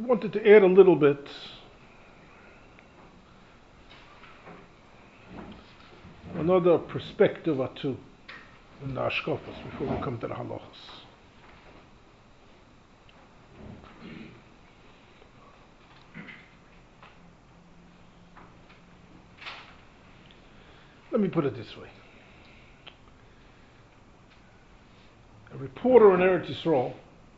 wanted to add a little bit another perspective or two in the Ashkafas before we come to the halachas. Let me put it this way. A reporter in Eretz Yisrael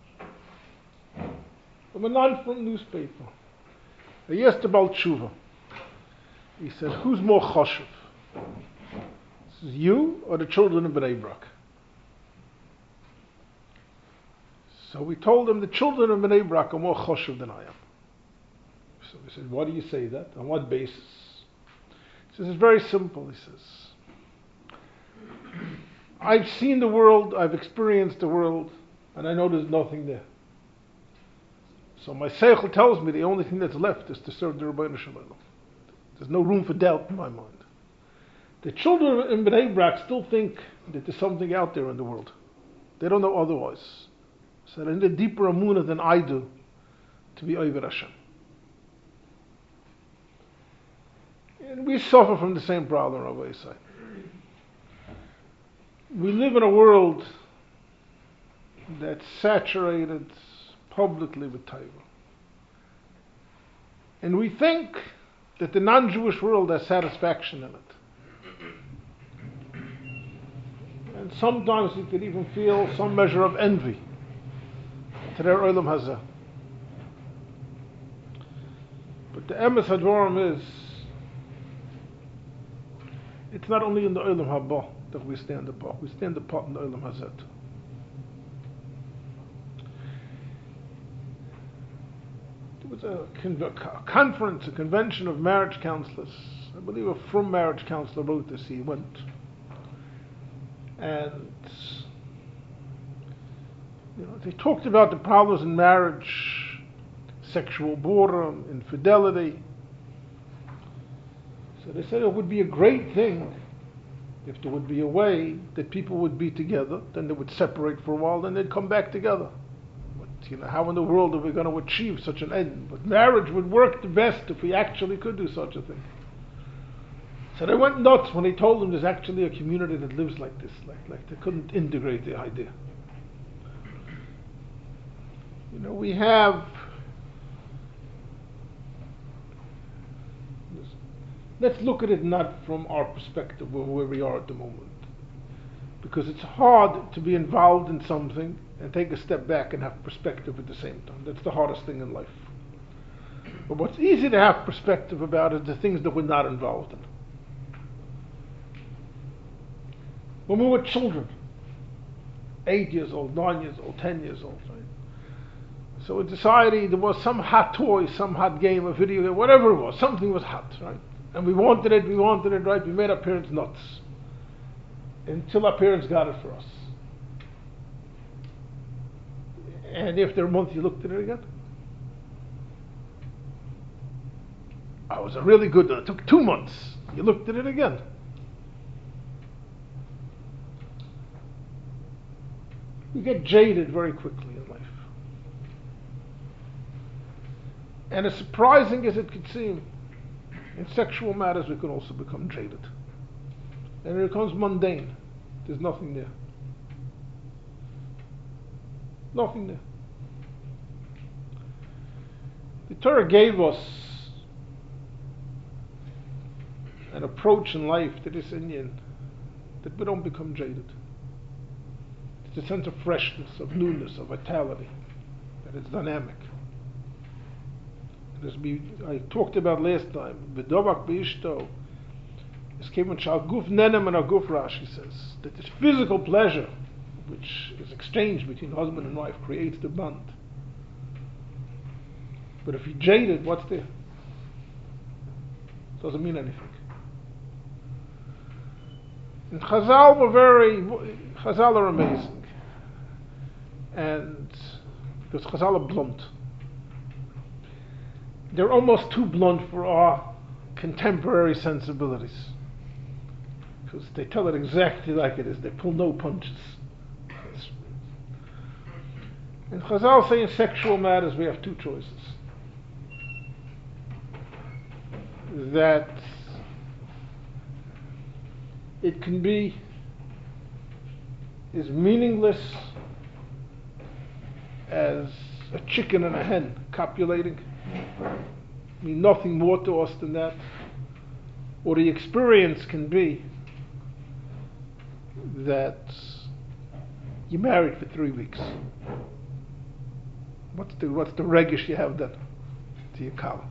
from a non-front newspaper, he asked about tshuva. He said, who's more choshev? This is you or the children of Bnei Brak? So we told him the children of Bnei Brak are more choshev than I am. So we said, why do you say that? On what basis? He says, it's very simple, he says. I've seen the world, I've experienced the world, and I know there's nothing there. So my seichel tells me the only thing that's left is to serve the Rebbeinu Shalom. There's no room for doubt in my mind. The children in Bnei Brak still think that there's something out there in the world. They don't know otherwise. So they're in a deeper amunah than I do to be Oived Hashem. And we suffer from the same problem, Rabbi Yisai. We live in a world that's saturated publicly with Torah. And we think that the non-Jewish world has satisfaction in it. And sometimes you could even feel some measure of envy to their Olam Hazeh. But the Emes Hadvarim is, it's not only in the Olam Haba that we stand apart. We stand apart in the Olam Hazeh. There was a conference, a convention of marriage counselors. I believe a Frum marriage counselor wrote this. He went. And they talked about the problems in marriage, sexual boredom, infidelity. So they said it would be a great thing if there would be a way that people would be together, then they would separate for a while, then they'd come back together. But how in the world are we going to achieve such an end? But marriage would work the best if we actually could do such a thing. So they went nuts when they told them there's actually a community that lives like this, like they couldn't integrate the idea. We have, let's look at it not from our perspective where we are at the moment. Because it's hard to be involved in something and take a step back and have perspective at the same time. That's the hardest thing in life. But what's easy to have perspective about is the things that we're not involved in. When we were children, 8 years old, 9 years old, 10 years old, right? So in society there was some hot toy, some hot game, a video game, whatever it was, something was hot, right? And we wanted it, right? We made our parents nuts. Until our parents got it for us. And after a month you looked at it again. Oh, it was a really good one. It took 2 months. You looked at it again. We get jaded very quickly in life. And as surprising as it could seem, in sexual matters we can also become jaded. And it becomes mundane. There's nothing there. Nothing there. The Torah gave us an approach in life that is Indian, that we don't become jaded. It's a sense of freshness, of newness, of vitality, that is dynamic. And as I talked about last time, B'dovak b'ishto, this came in Shal Guf Nenem and Aguf, Rashi says, that this physical pleasure, which is exchanged between husband and wife, creates the bond. But if you're jaded, what's there? Doesn't mean anything. And Chazal are amazing. And because Chazal are blunt. They're almost too blunt for our contemporary sensibilities. Because they tell it exactly like it is. They pull no punches. And Chazal say in sexual matters we have two choices. that it can be as meaningless as a chicken and a hen copulating. I mean, nothing more to us than that. Or the experience can be that you're married for 3 weeks. What's the regish you have then to your kala?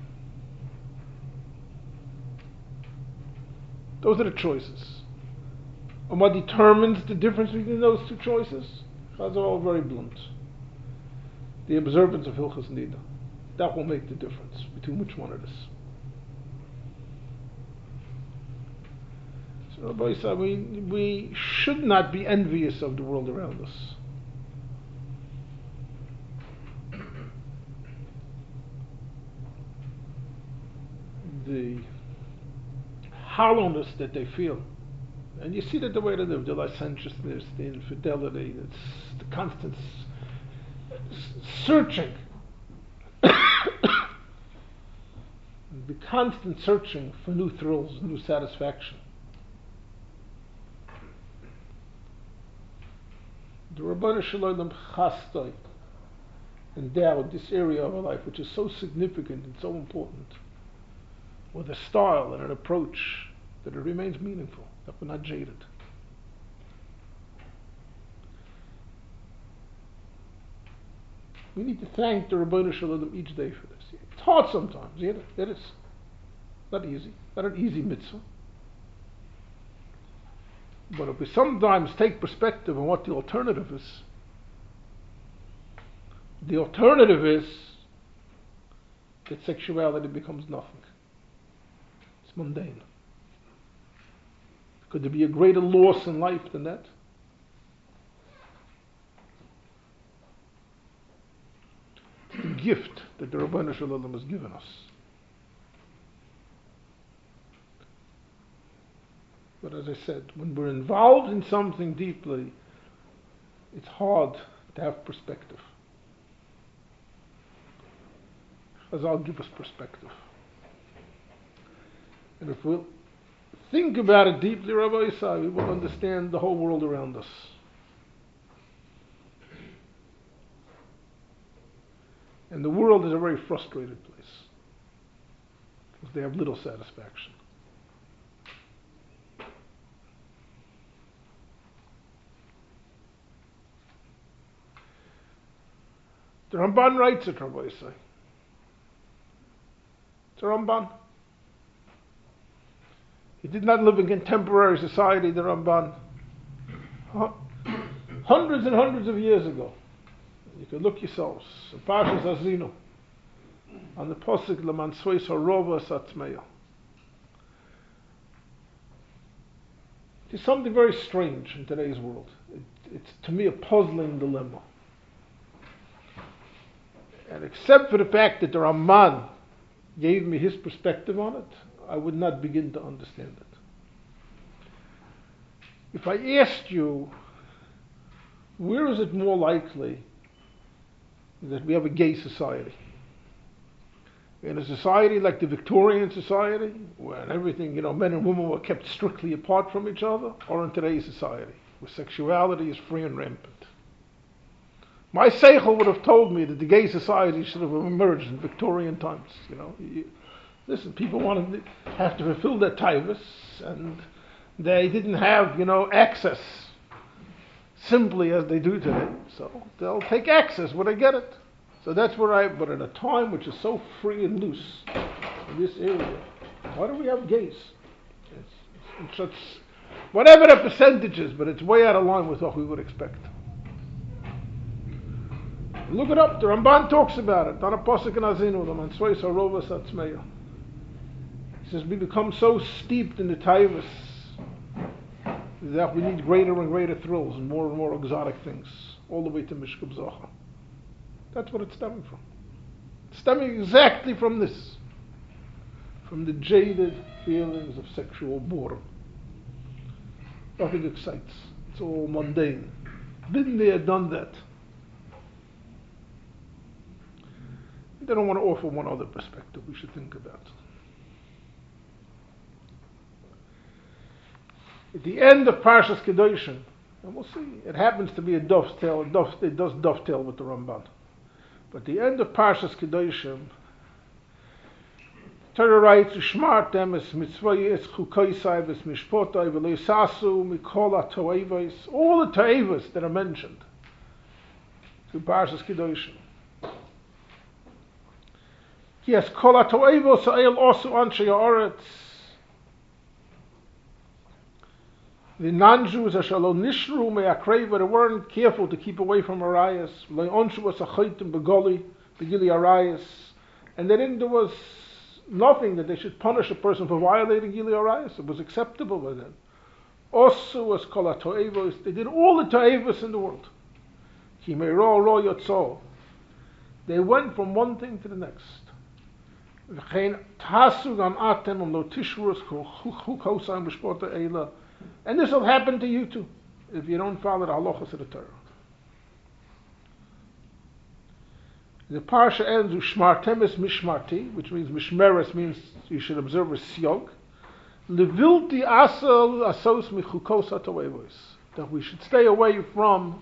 Those are the choices. And what determines the difference between those two choices? Those are all very blunt. The observance of Hilchos Nida. That will make the difference between which one it is. So Rabbi said, we should not be envious of the world around us. The hollowness that they feel. And you see that the way they live, the licentiousness, the infidelity, it's the constant searching. The constant searching for new thrills, new satisfaction. The Rabbanu Shalom Chastoi endowed this area of our life, which is so significant and so important, with a style and an approach that it remains meaningful, that we're not jaded. We need to thank the Rabbanu Shalom each day for this. It's hard sometimes, yeah, it is. Not easy, not an easy mitzvah. But if we sometimes take perspective on what the alternative is that sexuality becomes nothing. It's mundane. Could there be a greater loss in life than that? It's the gift that the Rabbanu Shalom has given us. But as I said, when we're involved in something deeply, it's hard to have perspective. Chazal give us perspective. And if we'll think about it deeply, Rabbi Yisai, we will understand the whole world around us. And the world is a very frustrated place, because they have little satisfaction. The Ramban writes it, Rabbi Yisai. It's a Ramban. He did not live in contemporary society, the Ramban. Hundreds and hundreds of years ago. You can look yourselves. In Parshas Azinu, on the Posuk Leman Sois Harova Satzmeya. There's something very strange in today's world. It's to me a puzzling dilemma. And except for the fact that the Ramban gave me his perspective on it, I would not begin to understand it. If I asked you, where is it more likely that we have a gay society? In a society like the Victorian society, where everything, men and women were kept strictly apart from each other, or in today's society, where sexuality is free and rampant? My seichel would have told me that the gay society should have emerged in Victorian times. Listen, people wanted to have to fulfill their taivas, and they didn't have, access simply as they do today. So they'll take access when they get it. So that's where but at a time which is so free and loose in this area, why do we have gays? It's whatever the percentage is, but it's way out of line with what we would expect. Look it up. The Ramban talks about it. On a Posuk in Azinu, the Mansweis Harova Satzmeya. He says we become so steeped in the taivas that we need greater and greater thrills and more exotic things, all the way to Mishkab Zocha. That's what it's stemming from. It's stemming exactly from this, from the jaded feelings of sexual boredom. Nothing excites. It's all mundane. Been there, done that. They don't want to offer one other perspective we should think about. At the end of Parshas Kedoshim, and we'll see, it happens to be a dovetail, it does dovetail with the Ramban. But the end of Parshas Kedoshim, Torah writes, "Shmartem es mitzvah es chukoisai es mishpotai v'leisasu mikol ha'toevos," all the toevos that are mentioned through Parshas Kedoshim. Yes, kol ha'toevos ha'el osu anshe ha'aretz. The non-Jews ashalon nishru me'akreva, they weren't careful to keep away from arayas. Le'onshu was achaytim begoli begili arayas, and there was nothing that they should punish a person for violating gili arayas. It was acceptable by them. Also was kol ha'toevos. They did all the toevos in the world. Ki me'ro ro yotzol. They went from one thing to the next. V'chein tasu gam atem lo tishrus chukosam b'shpota eila. And this will happen to you too, if you don't follow the halachas of the Torah. The parsha ends with shmartem es mishmarti, which means mishmeres means you should observe a siyog. Levilti asal asos michukos hatoevos, that we should stay away from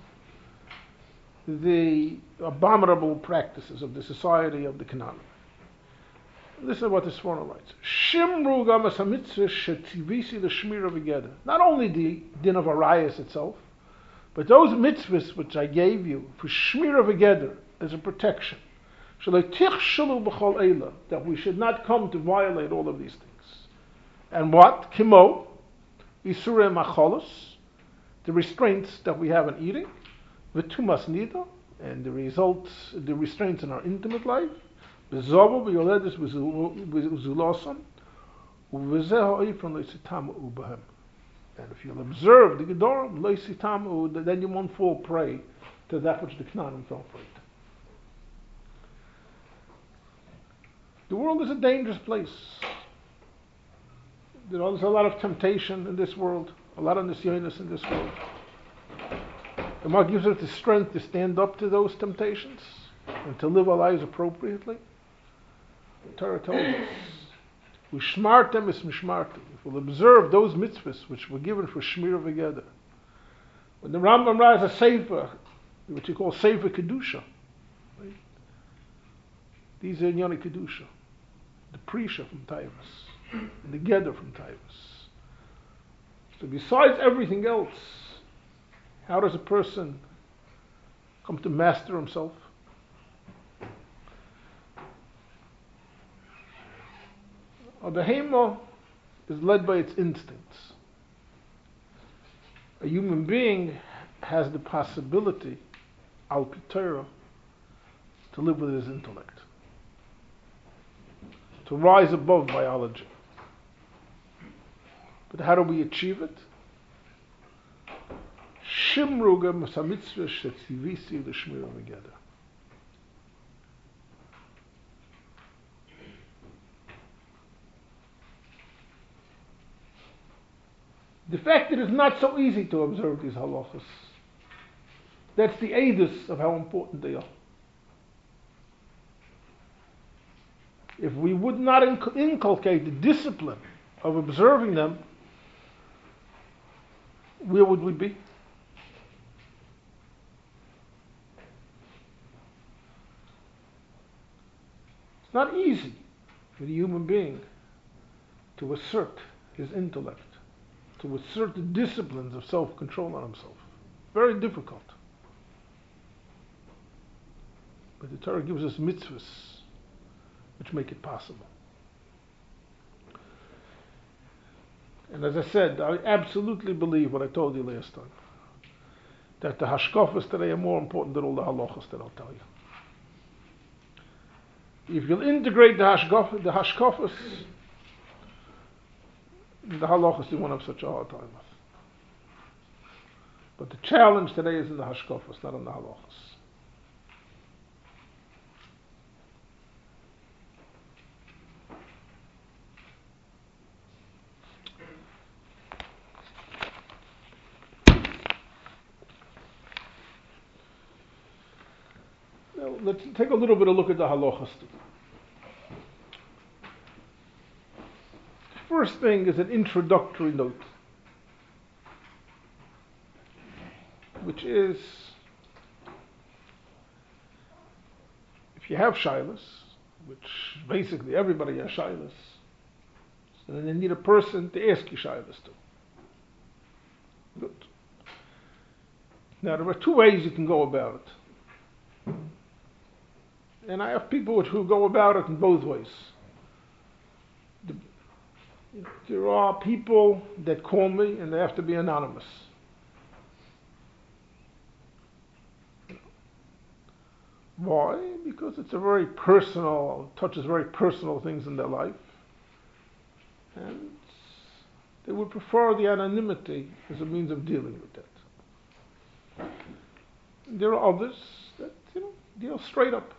the abominable practices of the society of the Canaan. Listen to what the Sforno writes. Shimru gamas hamitzvah shetivisi l'shmira v'geder. Not only the din of arayas itself, but those mitzvahs which I gave you for shmira v'geder as a protection. Sh'leitichshalu b'chol eila, that we should not come to violate all of these things. And what? Kimo, isurei macholos, the restraints that we have in eating, v'tumas nida, and the restraints in our intimate life. And if you'll observe the Gedorim, then you won't fall prey to that which the Knaanim fell prey to. The world is a dangerous place. There's a lot of temptation in this world, a lot of nisyonos in this world. The Gemara gives us the strength to stand up to those temptations and to live our lives appropriately. The Torah tells us, "Ushmartem es mishmarti." If we'll observe those mitzvahs which were given for shmira v'geder. When the Rambam writes a sefer, which you call sefer kedusha, right? These are inyoni kedusha, the prisha from Taivas, and the geder from Taivas. So besides everything else, how does a person come to master himself? A behemah is led by its instincts. A human being has the possibility, al pi Torah, to live with his intellect, to rise above biology. But how do we achieve it? Shimru gam samitzvah shetzivisi l'shmira v'geder. The fact that it's not so easy to observe these halachas, that's the edus of how important they are. If we would not inculcate the discipline of observing them, where would we be? It's not easy for the human being to assert his intellect, to assert the disciplines of self-control on himself. Very difficult. But the Torah gives us mitzvahs which make it possible. And as I said, I absolutely believe what I told you last time, that the hashkafas today are more important than all the halachas that I'll tell you. If you'll integrate the hashkafas, the halachas you won't have such a hard time with. But the challenge today is in the hashkafas, not in the halachas. Now, let's take a little bit of a look at the halachas. First thing is an introductory note. which is, if you have shilas, which basically everybody has shilas, so then you need a person to ask you shilas to. Good. Now there are two ways you can go about it. And I have people who go about it in both ways. There are people that call me and they have to be anonymous. Why? Because it's a very personal, touches very personal things in their life. And they would prefer the anonymity as a means of dealing with that. There are others that, deal straight up.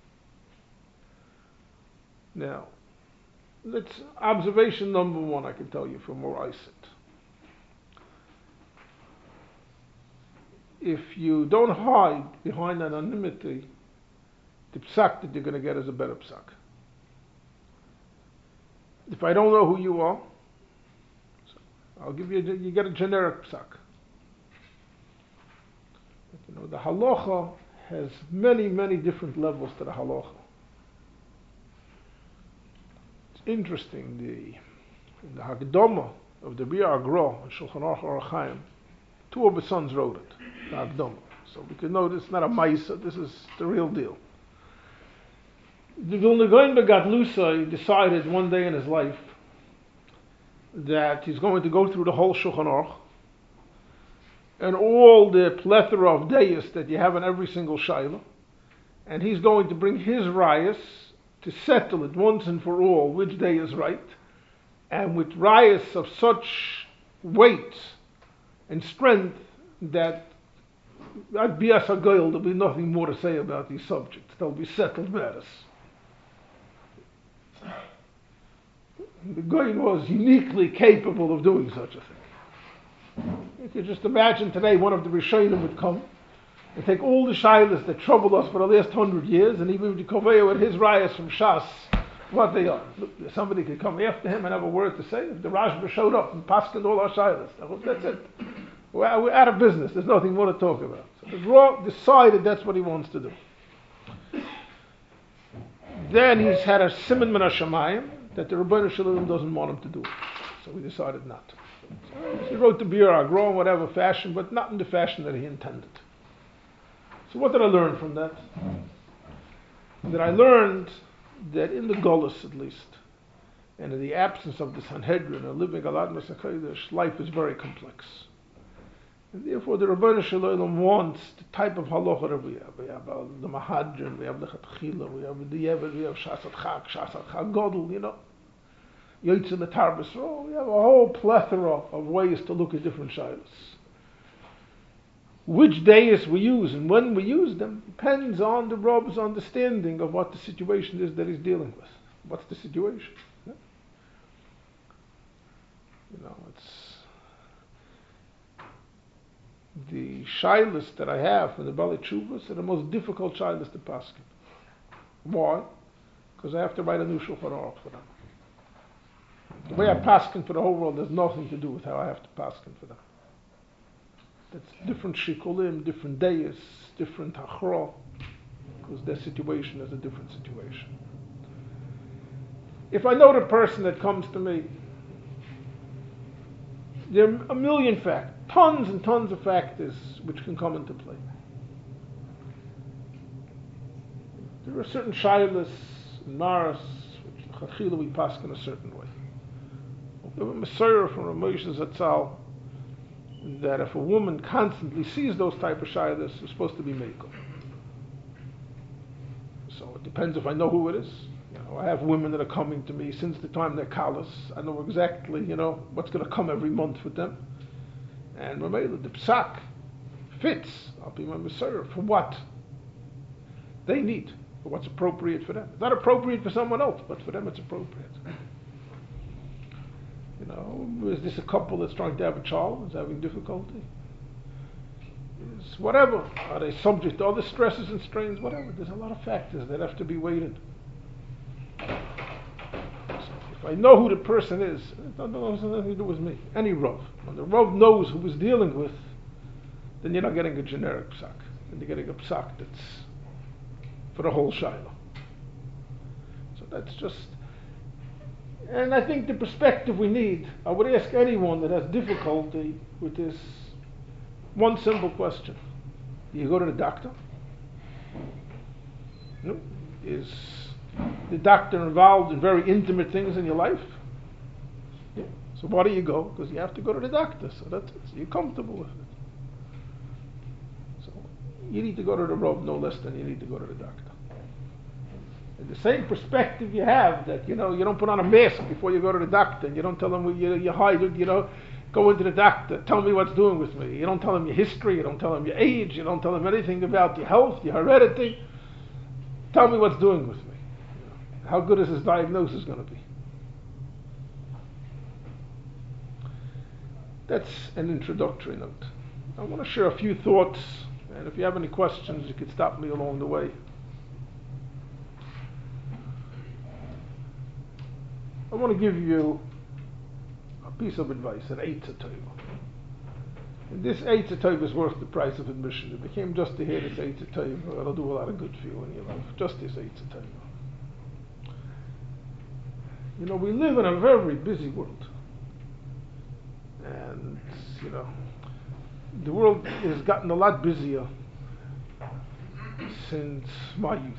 Now, observation number one, I can tell you from where I sit. If you don't hide behind anonymity, the psak that you're going to get is a better psak. If I don't know who you are, I'll give you get a generic psak. The halacha has many, many different levels to the halacha. Interesting, the Hagdama of the Biur Agra and Shulchan Aruch Orach Chaim, two of his sons wrote it, the Hagdama. So we can know this is not a Maisa, this is the real deal. The Vilna Gaon Begadlusa decided one day in his life that he's going to go through the whole Shulchan Aruch and all the plethora of dayas that you have in every single shayla, and he's going to bring his rayas to settle it once and for all which day is right, and with rayas of such weight and strength that at Bias HaGoyel there'll be nothing more to say about these subjects. They'll be settled matters. The Goyen was uniquely capable of doing such a thing. You could just imagine today one of the Rishonim would come and take all the shilas that troubled us for the last 100 years, and he would be conveyed with his rayas from Shas, what they are. Look, somebody could come after him and have a word to say. If the Rashba showed up and paskined all our shilas, that's it. We're out of business. There's nothing more to talk about. So the Rav decided that's what he wants to do. Then he's had a siman min hashamayim that the Rebbeinu Shalom doesn't want him to do it. So he decided not to. So he wrote the Biur Agra in whatever fashion, but not in the fashion that he intended. So what did I learn from that? That I learned that in the Golus at least, and in the absence of the Sanhedrin and living Alad Masakadosh, life is very complex. And therefore the Rebbeinu Shalom wants the type of halacha that we have. We have the Mahadrin, we have the Chatchila, we have the Yevet, we have Shasat Chag Godel, Yotzei L'Tar B'Sro. We have a whole plethora of ways to look at different shilas. Which days we use and when we use them depends on the Rebbe's understanding of what the situation is that he's dealing with. What's the situation? Yeah? It's the shilas that I have from the Bali Tshuvas are the most difficult shilas to paskin. Why? Because I have to write a new Shulchan Aruch for them. The way I paskin for the whole world has nothing to do with how I have to paskin for them. That's different shikulim, different days, different hachra, because their situation is a different situation. If I know the person that comes to me, there are a million factors, tons and tons of factors which can come into play. There are certain shilas and maras which chachila we pass in a certain way. We have a Messiah from Rav Moshe Zatzal that if a woman constantly sees those type of shilas, it's supposed to be meikol. So it depends if I know who it is. I have women that are coming to me since the time they're kalas. I know exactly, what's going to come every month with them. And the psak fits. I'll be my Messiah for what they need, for what's appropriate for them. It's not appropriate for someone else, but for them it's appropriate. Is this a couple that's trying to have a child, is having difficulty? Is whatever. Are they subject to other stresses and strains? Whatever. There's a lot of factors that have to be weighed in. If I know who the person is, it has nothing to do with me. Any Rav. When the Rav knows who he's dealing with, then you're not getting a generic psak. And you're getting a psak that's for the whole Shiloh. So that's just, and I think the perspective we need, I would ask anyone that has difficulty with this one simple question. Do you go to the doctor? No. Is the doctor involved in very intimate things in your life? Yeah. So why do you go? Because you have to go to the doctor. So that's it. So you're comfortable with it. So you need to go to the Rav no less than you need to go to the doctor. And the same perspective you have that, you don't put on a mask before you go to the doctor, and you don't tell them you hide it, go into the doctor, tell me what's doing with me. You don't tell them your history, you don't tell them your age, you don't tell them anything about your health, your heredity. Tell me what's doing with me. How good is his diagnosis going to be? That's an introductory note. I want to share a few thoughts, and if you have any questions, you can stop me along the way. I want to give you a piece of advice, an Eitzah Tova. And this Eitzah Tova is worth the price of admission. It became just to hear this Eitzah Tova. It'll do a lot of good for you in your life. Just this Eitzah Tova. We live in a very busy world. And, the world has gotten a lot busier since my youth.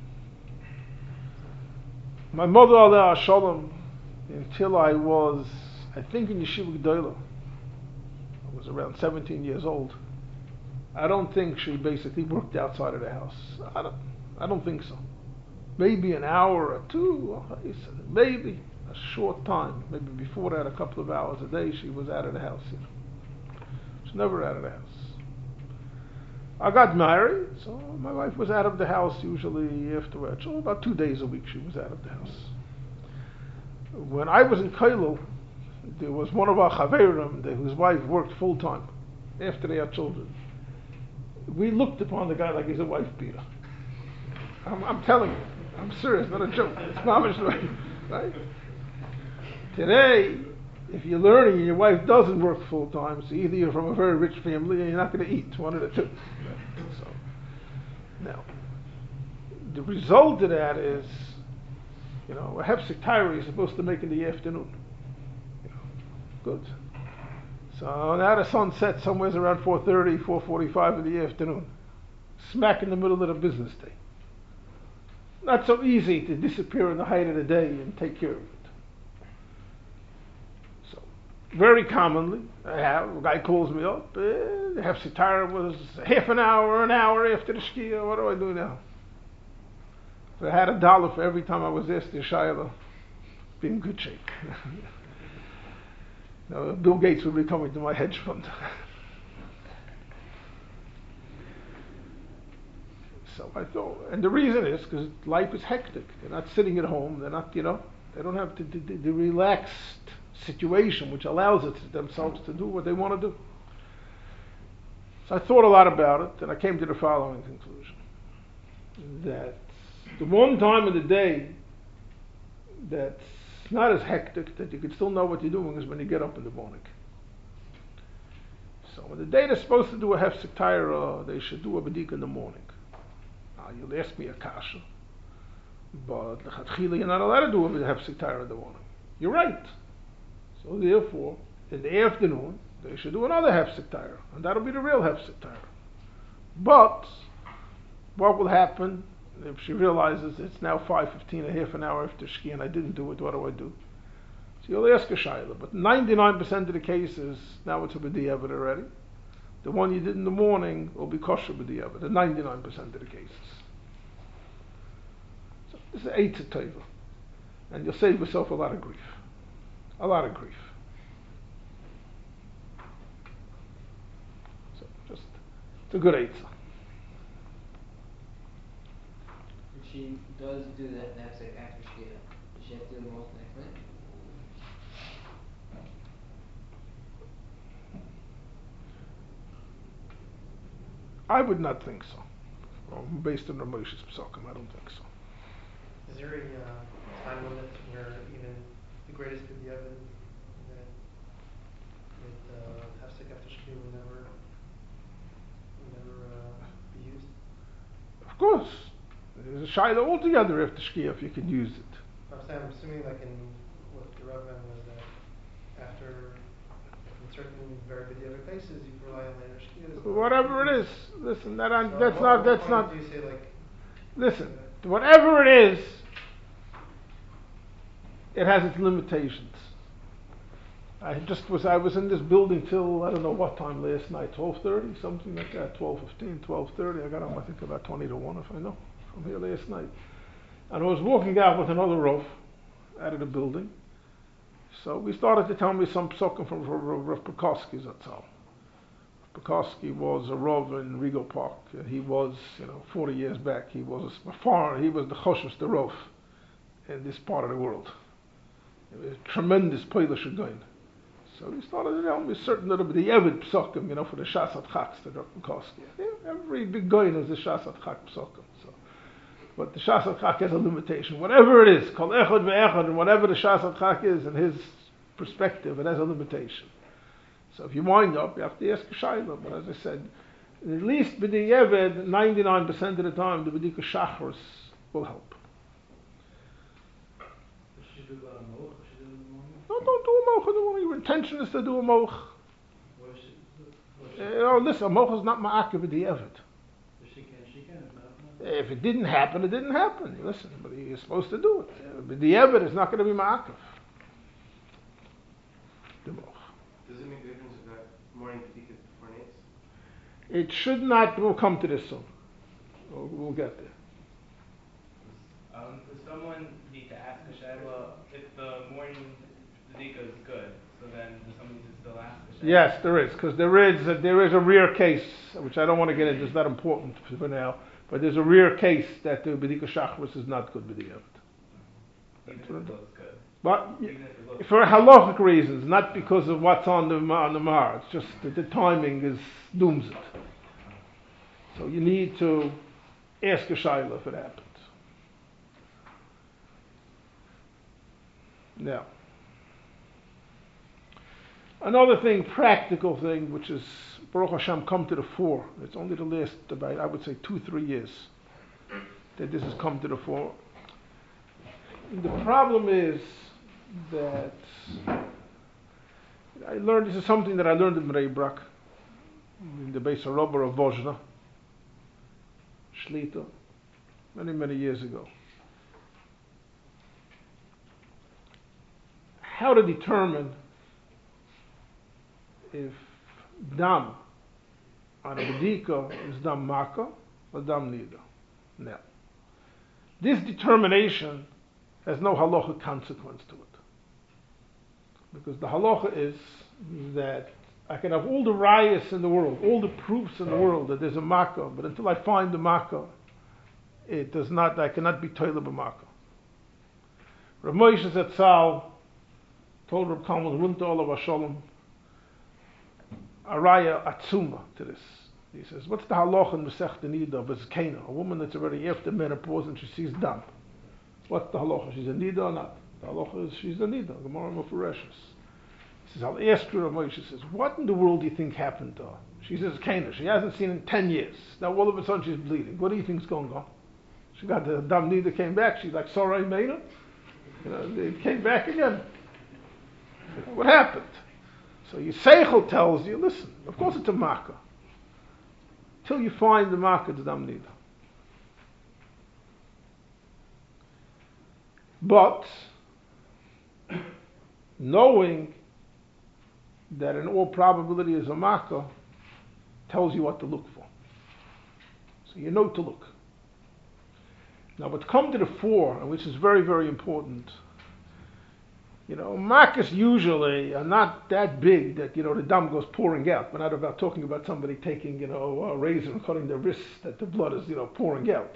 My mother, Aleh Shalom, until I was, I think, in Yeshiva G'dayla, I was around 17 years old. I don't think she basically worked outside of the house. I don't think so. Maybe an hour or two, maybe a short time. Maybe before that, a couple of hours a day, she was out of the house. She's never out of the house. I got married, so my wife was out of the house usually afterwards. So about 2 days a week she was out of the house. When I was in Kailul, there was one of our Chaverim whose wife worked full time after they had children. We looked upon the guy like he's a wife beater. I'm telling you, I'm serious, not a joke. It's mamish right? Today, if you're learning and your wife doesn't work full time, so either you're from a very rich family or you're not going to eat, one of the two. So, now, the result of that is, a hefsek Torah is supposed to make in the afternoon. Good. So now the sun sets somewhere around 4:30, 4:45 in the afternoon, smack in the middle of the business day. Not so easy to disappear in the height of the day and take care of it. So, very commonly, a guy calls me up, the hefsek Torah was half an hour after the shkia. What do I do now? If I had $1 for every time I was asked to Shayla, be in good shape. Bill Gates would be coming to my hedge fund. So I thought, and the reason is because life is hectic. They're not sitting at home. They're not, they don't have the relaxed situation which allows it themselves to do what they want to do. So I thought a lot about it, and I came to the following conclusion: that the one time of the day that's not as hectic, that you can still know what you're doing, is when you get up in the morning. So on the day they're supposed to do a hefsek Torah, they should do a b'dika in the morning. Now you'll ask me a kasha, but l'chatchila you're not allowed to do a hefsek Torah in the morning. You're right. So therefore, in the afternoon, they should do another hefsek Torah, and that'll be the real hefsek Torah. But what will happen if she realizes it's now 5:15, a half an hour after shkia, and I didn't do it? What do I do? So you'll ask a shayla, but 99% of the cases, now it's a b'diavad already. The one you did in the morning will be kosher b'diavad, in 99% of the cases. So this is Eitzah Tova, and you'll save yourself a lot of grief. A lot of grief. So just, it's a good Eitzah. She does do that hefsek after shkia. Does she have to do them both next night? I would not think so. Based on Ramos's Psokim, I don't think so. Is there a time limit where even the greatest of the evidence that hefsek after shkia will never course. There's a shaila altogether after Shkia if you can use it. I'm assuming like in what the Rav meant was that after in certain very b'diavad cases you can rely on later shkias. Whatever it is, listen, that's What not. do you say like? Listen, whatever it is, it has its limitations. I was in this building till I don't know what time last night, 12:30, something like that, 12:15, 12:30. I got home I think about 20 to 1 if I know, from here last night. And I was walking out with another Rav out of the building. So we started to tell me some psukim from Rav Pekosky Zatzal. Pekosky was a Rav in Regal Park. He was, 40 years back, he was the Choshus, the Rav in this part of the world. It was a tremendous Polish guy. So we started to tell me certain little bit the Evid psukim, for the Shasat Chaks, the Rav Pekosky. Every big guy knows the Shasat Chak psukim. But the Shasat Chak has a limitation. Whatever it is, Kol Echad Ve'echad, and whatever the Shasat Chak is in his perspective, it has a limitation. So if you wind up, you have to ask a Shaila. But as I said, at least b'di'evet, 99% of the time, the B'dika Shachris will help. Should you do a moch? Should you do a morning? No, don't do a moch in the morning. Your intention is to do a moch. Listen, a moch is not ma'akev b'di'evet. If it didn't happen, it didn't happen. Listen, but you're supposed to do it. But the evid is not going to be ma'akev. Does it make a difference if that morning b'dika is before Nates? It should not. We'll come to this soon. We'll get there. Does someone need to ask a shaila if the morning b'dika is good? So then, does someone need to still ask a shaila? Yes, there is, because there is a rare case, which I don't want to get into. It's not important for now. But there's a rare case that the B'dika Shachris is not good b'di'evet. Even if it looks good. But for halachic reasons, not because of what's on the mar. It's just that the timing dooms it. So you need to ask a shaila if it happens. Now, another thing, practical thing, which is Baruch Hashem come to the fore. It's only the last about, I would say, 2-3 years that this has come to the fore. And the problem is that this is something that I learned in Bnei Brak, in the base of Rabbi of Vozhna, Shlita, many, many years ago. How to determine if dam on a b'dika is dam maka or dam nida. Now, this determination has no halacha consequence to it. Because the halacha is that I can have all the rayas in the world, all the proofs in the world that there's a maka, but until I find the maka, I cannot be toila b'maka. Rav Moshe Zatzal told Rav Kalman Runta Olav Hashalom a raya atzuma to this. He says, what's the halacha in Masechta Nida of a zkena, a woman that's already after menopause and she sees dam? What's the halacha? She's a nida or not? The halacha is she's a nida. Gemara Mefareshus. He says, I'll ask her. Moshe says, what in the world do you think happened to her? She's a zkena. She hasn't seen in 10 years. Now all of a sudden she's bleeding. What do you think's going on? She got the dam nida, came back. She's like Sarai Meina. It came back again. What happened? So your seichel tells you, listen, of course it's a makkah. Till you find the makkah, it's dam nida. But knowing that in all probability is a makkah tells you what to look for. So you know to look. Now what's come to the fore, and which is very, very important, makas usually are not that big that, the dam goes pouring out. We're not talking about somebody taking, a razor and cutting their wrists that the blood is, pouring out,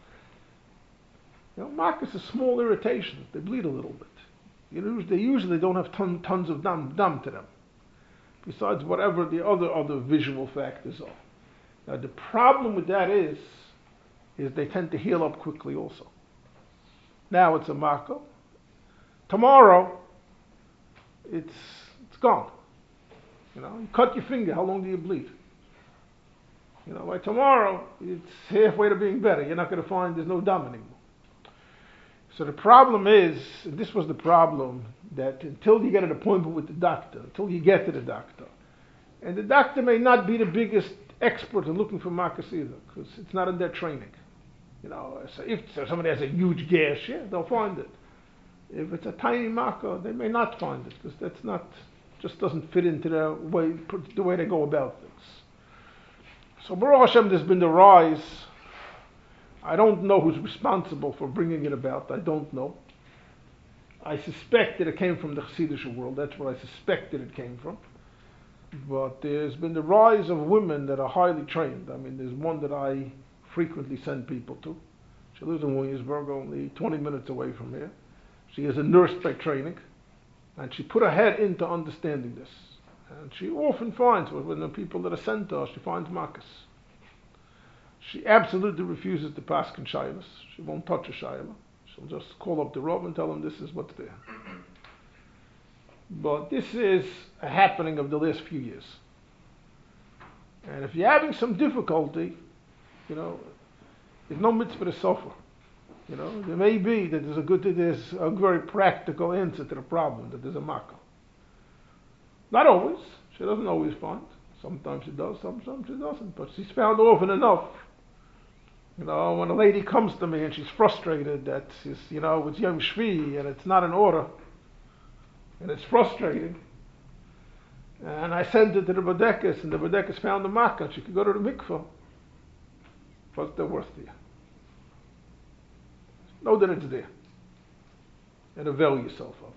makas are small irritations. They bleed a little bit. They usually don't have tons of dam to them. Besides whatever the other visual factors are. Now the problem with that is they tend to heal up quickly also. Now it's a makkah. Tomorrow, it's gone. You cut your finger, how long do you bleed? By tomorrow, it's halfway to being better. You're not going to find there's no dam anymore. So the problem is, and this was the problem, that until you get an appointment with the doctor, until you get to the doctor, and the doctor may not be the biggest expert in looking for makas either, because it's not in their training. So if somebody has a huge gash, yeah, they'll find it. If it's a tiny maka, they may not find it, because that's not, just doesn't fit into the way they go about things. So Baruch Hashem, there's been the rise. I don't know who's responsible for bringing it about. I don't know. I suspect that it came from the Chassidish world. That's where I suspected it came from. But there's been the rise of women that are highly trained. I mean, there's one that I frequently send people to. She lives in Williamsburg, only 20 minutes away from here. She is a nurse by training, and she put her head into understanding this. And she often finds, when the people that are sent to her, she finds makas. She absolutely refuses to pass shaylas. She won't touch a shayla. She'll just call up the Rav and tell him this is what's there. But this is a happening of the last few years. And if you're having some difficulty, there's no mitzvah to suffer. There may be that there's a very practical answer to the problem, that there's a makkah. Not always. She doesn't always find. Sometimes she does, sometimes she doesn't. But she's found often enough. When a lady comes to me and she's frustrated that it's Yom Shvi and it's not in order, and it's frustrating, and I sent it to the Bodekes, and the Bodekes found the makkah, and she could go to the mikveh. What's the worth to you? Know that it's there, and avail yourself of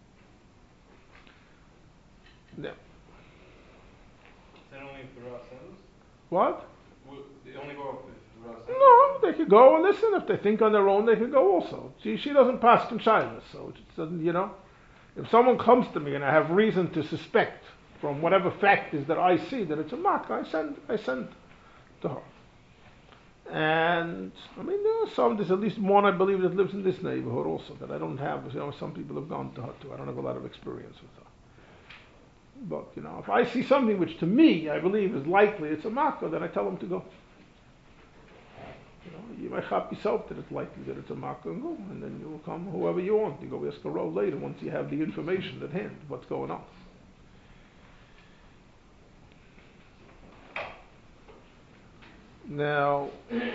it. Now, Is that only for Rav sends? what? They only go up if Rav sends? No, they could go and listen. If they think on their own, they could go also. She doesn't pass in China, so it doesn't, If someone comes to me and I have reason to suspect from whatever fact is that I see that it's a makkah, I send to her. And there's at least one I believe that lives in this neighborhood also that I don't have. Some people have gone to her too. I don't have a lot of experience with her. But if I see something which to me I believe is likely it's a makkah, then I tell them to go. You might chop yourself that it's likely that it's a makkah and go, and then you will come whoever you want. You go ask a Rav later once you have the information at hand of what's going on. Now,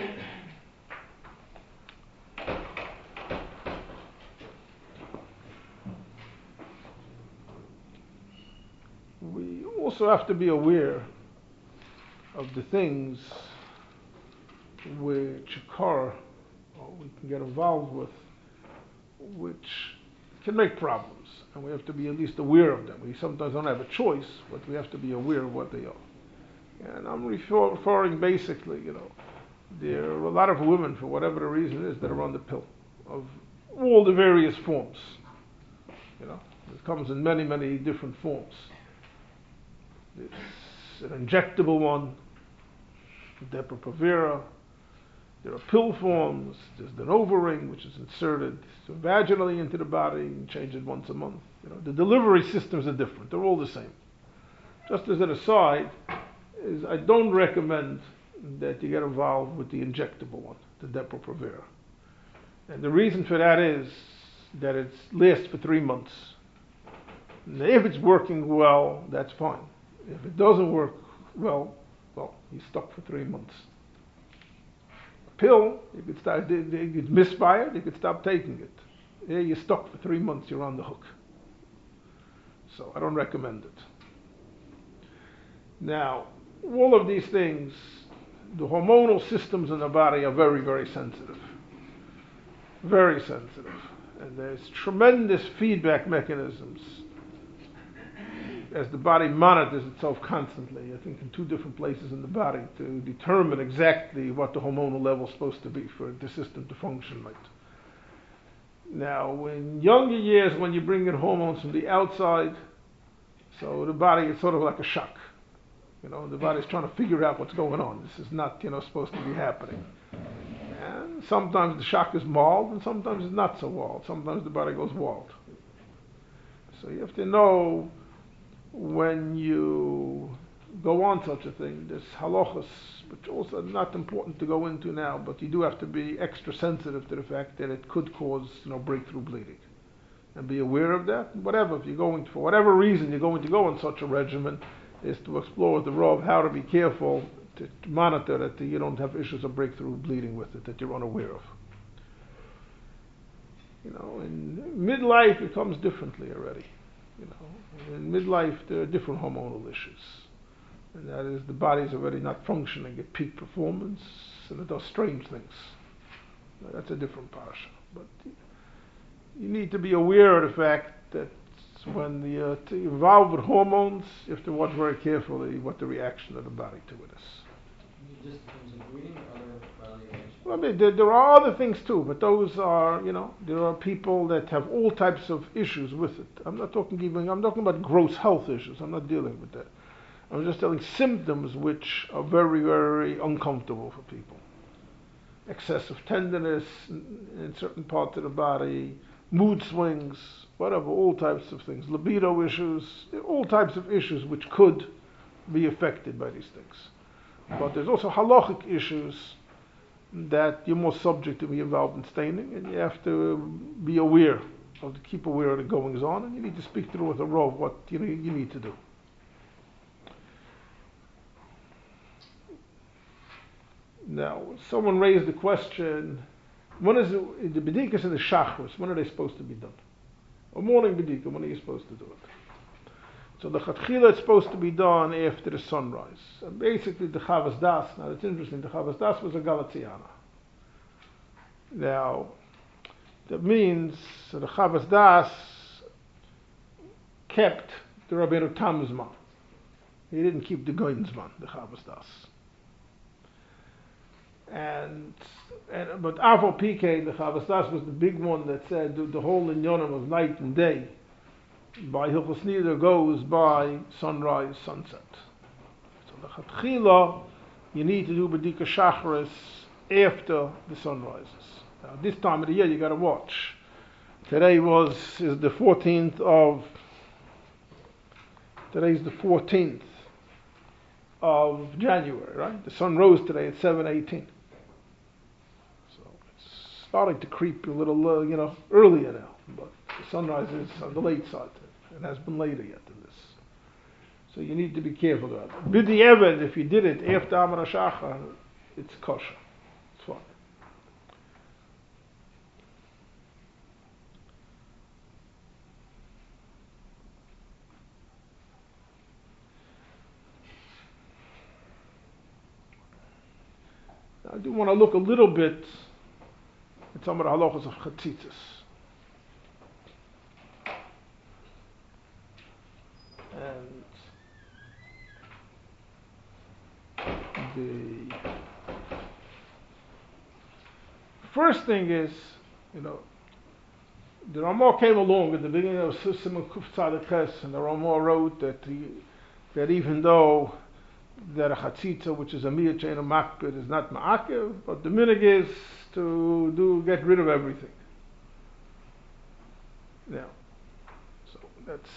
we also have to be aware of the things which occur, or we can get involved with, which can make problems, and we have to be at least aware of them. We sometimes don't have a choice, but we have to be aware of what they are. And I'm referring basically, there are a lot of women, for whatever the reason is, that are on the pill of all the various forms. It comes in many, many different forms. It's an injectable one, Depo-Provera. There are pill forms. There's the NovaRing, which is inserted vaginally into the body and change it once a month. The delivery systems are different. They're all the same. Just as an aside, I don't recommend that you get involved with the injectable one, the Depo-Provera. And the reason for that is that it lasts for 3 months. And if it's working well, that's fine. If it doesn't work well, you're stuck for 3 months. A pill, you could start, you could misfire, you could stop taking it. Here you're stuck for 3 months, you're on the hook. So I don't recommend it. Now, all of these things, the hormonal systems in the body are very, very sensitive. Very sensitive. And there's tremendous feedback mechanisms as the body monitors itself constantly, I think in 2 different places in the body, to determine exactly what the hormonal level is supposed to be for the system to function right. Now, in younger years, when you bring in hormones from the outside, so the body is sort of like a shock. The body's trying to figure out what's going on. This is not, supposed to be happening. And sometimes the shock is mild, and sometimes it's not so mild. Sometimes the body goes wild. So you have to know when you go on such a thing. There's halachas, which also not important to go into now, but you do have to be extra sensitive to the fact that it could cause, breakthrough bleeding. And be aware of that. Whatever, if you're going to, for whatever reason you're going to go on such a regimen, is to explore with the Rav how to be careful to monitor that you don't have issues of breakthrough bleeding with it that you're unaware of. In midlife it comes differently already. In midlife there are different hormonal issues. And that is the body's already not functioning at peak performance and it does strange things. That's a different parasha. But you need to be aware of the fact that when to involve with hormones, you have to watch very carefully what the reaction of the body to it is. Just in terms of breeding or other bodily reactions? Well, I mean, there are other things too, but those are, there are people that have all types of issues with it. I'm talking about gross health issues. I'm not dealing with that. I'm just telling symptoms which are very, very uncomfortable for people. Excessive tenderness in certain parts of the body, mood swings, whatever, all types of things, libido issues, all types of issues which could be affected by these things. But there's also halachic issues that you're more subject to be involved in staining, and you have to be aware, to keep aware of the goings on, and you need to speak through with a Rav what you need to do. Now, someone raised the question, when is the bedikas and the shachris, when are they supposed to be done? A morning bedika, when are you supposed to do it? So the chatchila is supposed to be done after the sunrise. And basically the Chavas Das, now it's interesting, the Chavas Das was a Galatiana. Now, that means the Chavas Das kept the Rabbeinu Tam's man. He didn't keep the Goin's man, the Chavas Das. But Avol Pike, the Chavas Das was the big one that said the whole inyonim of night and day by Hilchos Nida goes by sunrise, sunset. So the Chatchila, you need to do B'dika Shacharis after the sun rises. Now this time of the year you got to watch. Today is the 14th of January, right? The sun rose today at 7:18. So it's starting to creep a little, earlier now, but the sunrise is on the late side. It has been later yet than this. So you need to be careful about it. B'di Eved, if you did it after Amar HaShachar, it's kosher. It's fine. Now, I do want to look a little bit at some of the halachas of chatzitzis. And the first thing is, the Ramah came along at the beginning of Simon Kuf Tzadik Ches, and the Ramah wrote that even though that a chatzitza, which is a miyat she'eino makpid, is not ma'akev, but the minig is to get rid of everything. Now, so that's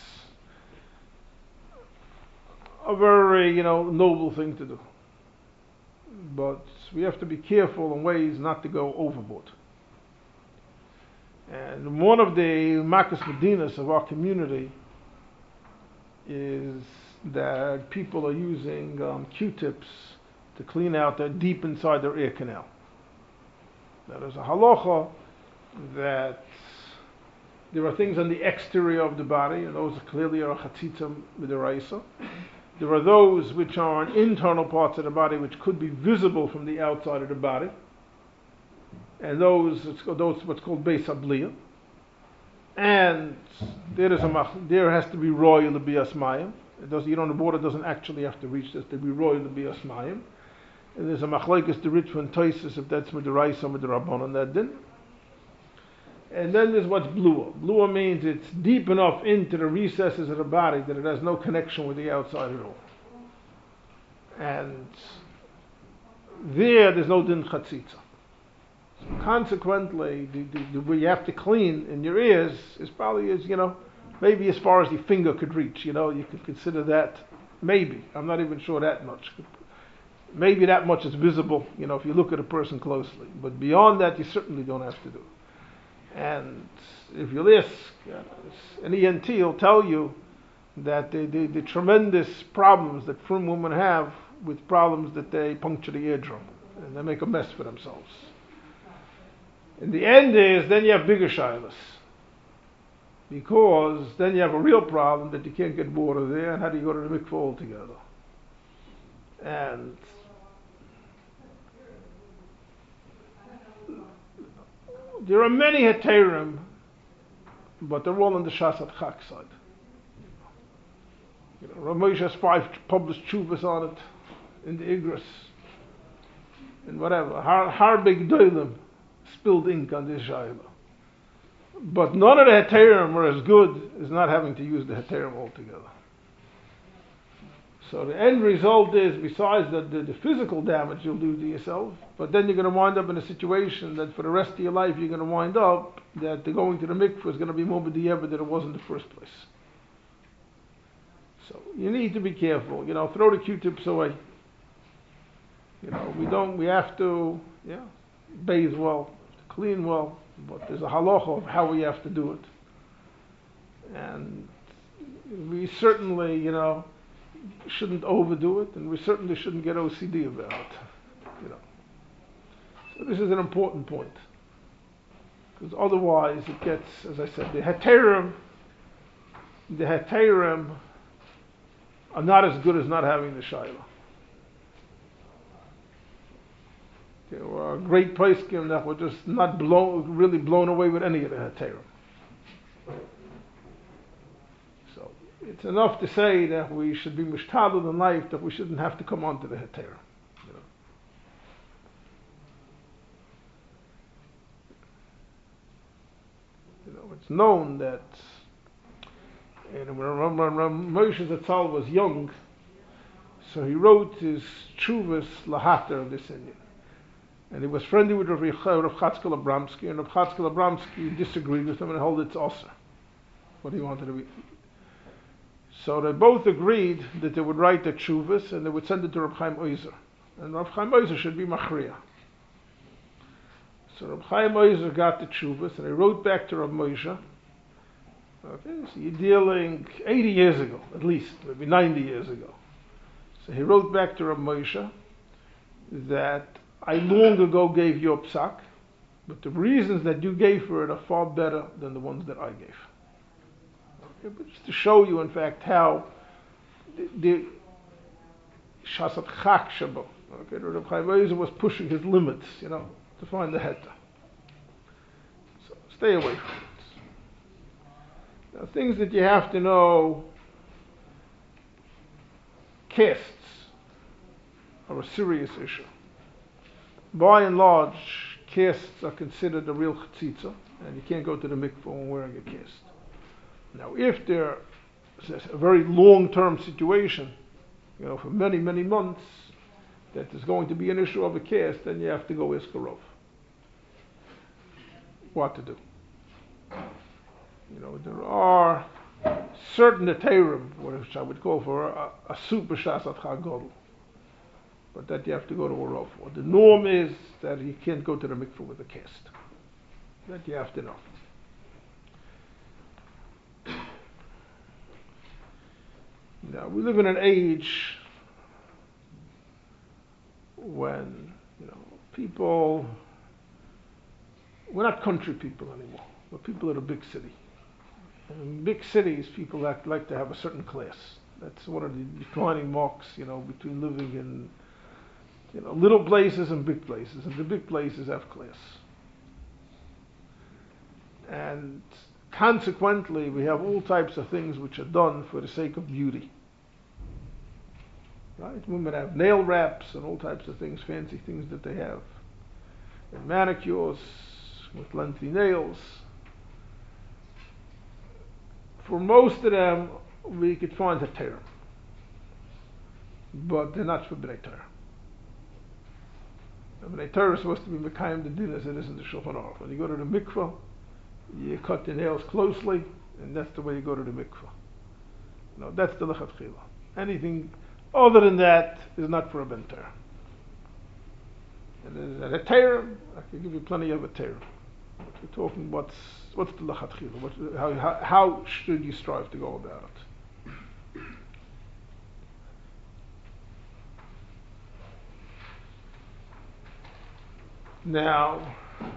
a very, noble thing to do. But we have to be careful in ways not to go overboard. And one of the Makas Medinas of our community is that people are using Q-tips to clean out deep inside their ear canal. Now there's a halacha that there are things on the exterior of the body, and those clearly are chatzitza midaraisa. There are those which are on internal parts of the body which could be visible from the outside of the body. And those what's called Beis Habliya. And there has to be royal L'Bias Mayim. The water doesn't actually have to reach this, to be royal L'Bias Mayim. And there's a machlokes the rich one Tosis if that's midaraisa or midarabbanan that din. And then there's what's blua. Blua means it's deep enough into the recesses of the body that it has no connection with the outside at all. And there's no din chatzitza. So consequently, the way you have to clean in your ears is probably maybe as far as your finger could reach. You could consider that Maybe. I'm not even sure that much. Maybe that much is visible, if you look at a person closely. But beyond that, you certainly don't have to do. And if you ask an ENT, will tell you that the tremendous problems that frum women have with problems that they puncture the eardrum and they make a mess for themselves. And the end is, then you have bigger shilas. Because then you have a real problem that you can't get water there, and how do you go to the mikveh altogether? And there are many heterim, but they're all on the Shasat Chak side. Rav Moshe has 5 published tshuvas on it in the Igros and whatever. Harbig Doilim spilled ink on this shayla. But none of the heterim are as good as not having to use the heterim altogether. So the end result is, besides the physical damage you'll do to yourself, but then you're going to wind up in a situation that for the rest of your life you're going to wind up that the going to the mikveh is going to be more b'di'evet than it was in the first place. So you need to be careful. Throw the Q-tips away. We have to, bathe well, clean well, but there's a halacha of how we have to do it. And we certainly, shouldn't overdo it, and we certainly shouldn't get OCD about it. So this is an important point, because otherwise it gets, as I said, the heterim are not as good as not having the shayla. There were great poskim that were just not really blown away with any of the heterim. It's enough to say that we should be mishtadled in life, that we shouldn't have to come on to the heter. It's known that when Moshe Zatzal was young, so he wrote his tshuvas lahater of this Indian. And he was friendly with Rav Chatzkel Abramsky, and Rav Chatzkel Abramsky disagreed with him and held it's osir, what he wanted to be. So they both agreed that they would write the tshuvas and they would send it to Reb Chaim Oizer. And Reb Chaim Oizer should be machriya. So Reb Chaim Oizer got the tshuvas and he wrote back to Reb Moshe. Okay, so you're dealing 80 years ago, at least, maybe 90 years ago. So he wrote back to Reb Moshe that I long ago gave you a psak, but the reasons that you gave for it are far better than the ones that I gave. But just to show you, in fact, how the Shasat Chak Shabo, Rav Chaim Oizer was pushing his limits, to find the heta. So stay away from it. Now, things that you have to know, castes are a serious issue. By and large, castes are considered a real chatzitza, and you can't go to the mikveh when wearing a cast. Now, if there's a very long-term situation, for many, many months, that there's going to be an issue of a cast, then you have to go ask a rov what to do. There are certain heterim, which I would call for a super shasat chag gadol, but that you have to go to a rov for. The norm is that you can't go to the mikveh with a cast. That you have to know. Now, we live in an age when, people, we're not country people anymore. We're people in a big city. And in big cities, people like to have a certain class. That's one of the defining marks, between living in, little places and big places. And the big places have class. And consequently, we have all types of things which are done for the sake of beauty. Right? Women have nail wraps and all types of things, fancy things that they have. And manicures with lengthy nails. For most of them, we could find heter, but they're not for B'nai Torah. B'nai Torah is supposed to be mekayim the din as it is in the Shulchan Aruch. When you go to the mikveh, you cut the nails closely, and that's the way you go to the mikveh. That's the lechatchila. Anything other than that is not for a benter. And a Torah, I can give you plenty of a Torah. We're talking what's the lachatchila, how should you strive to go about it? Now,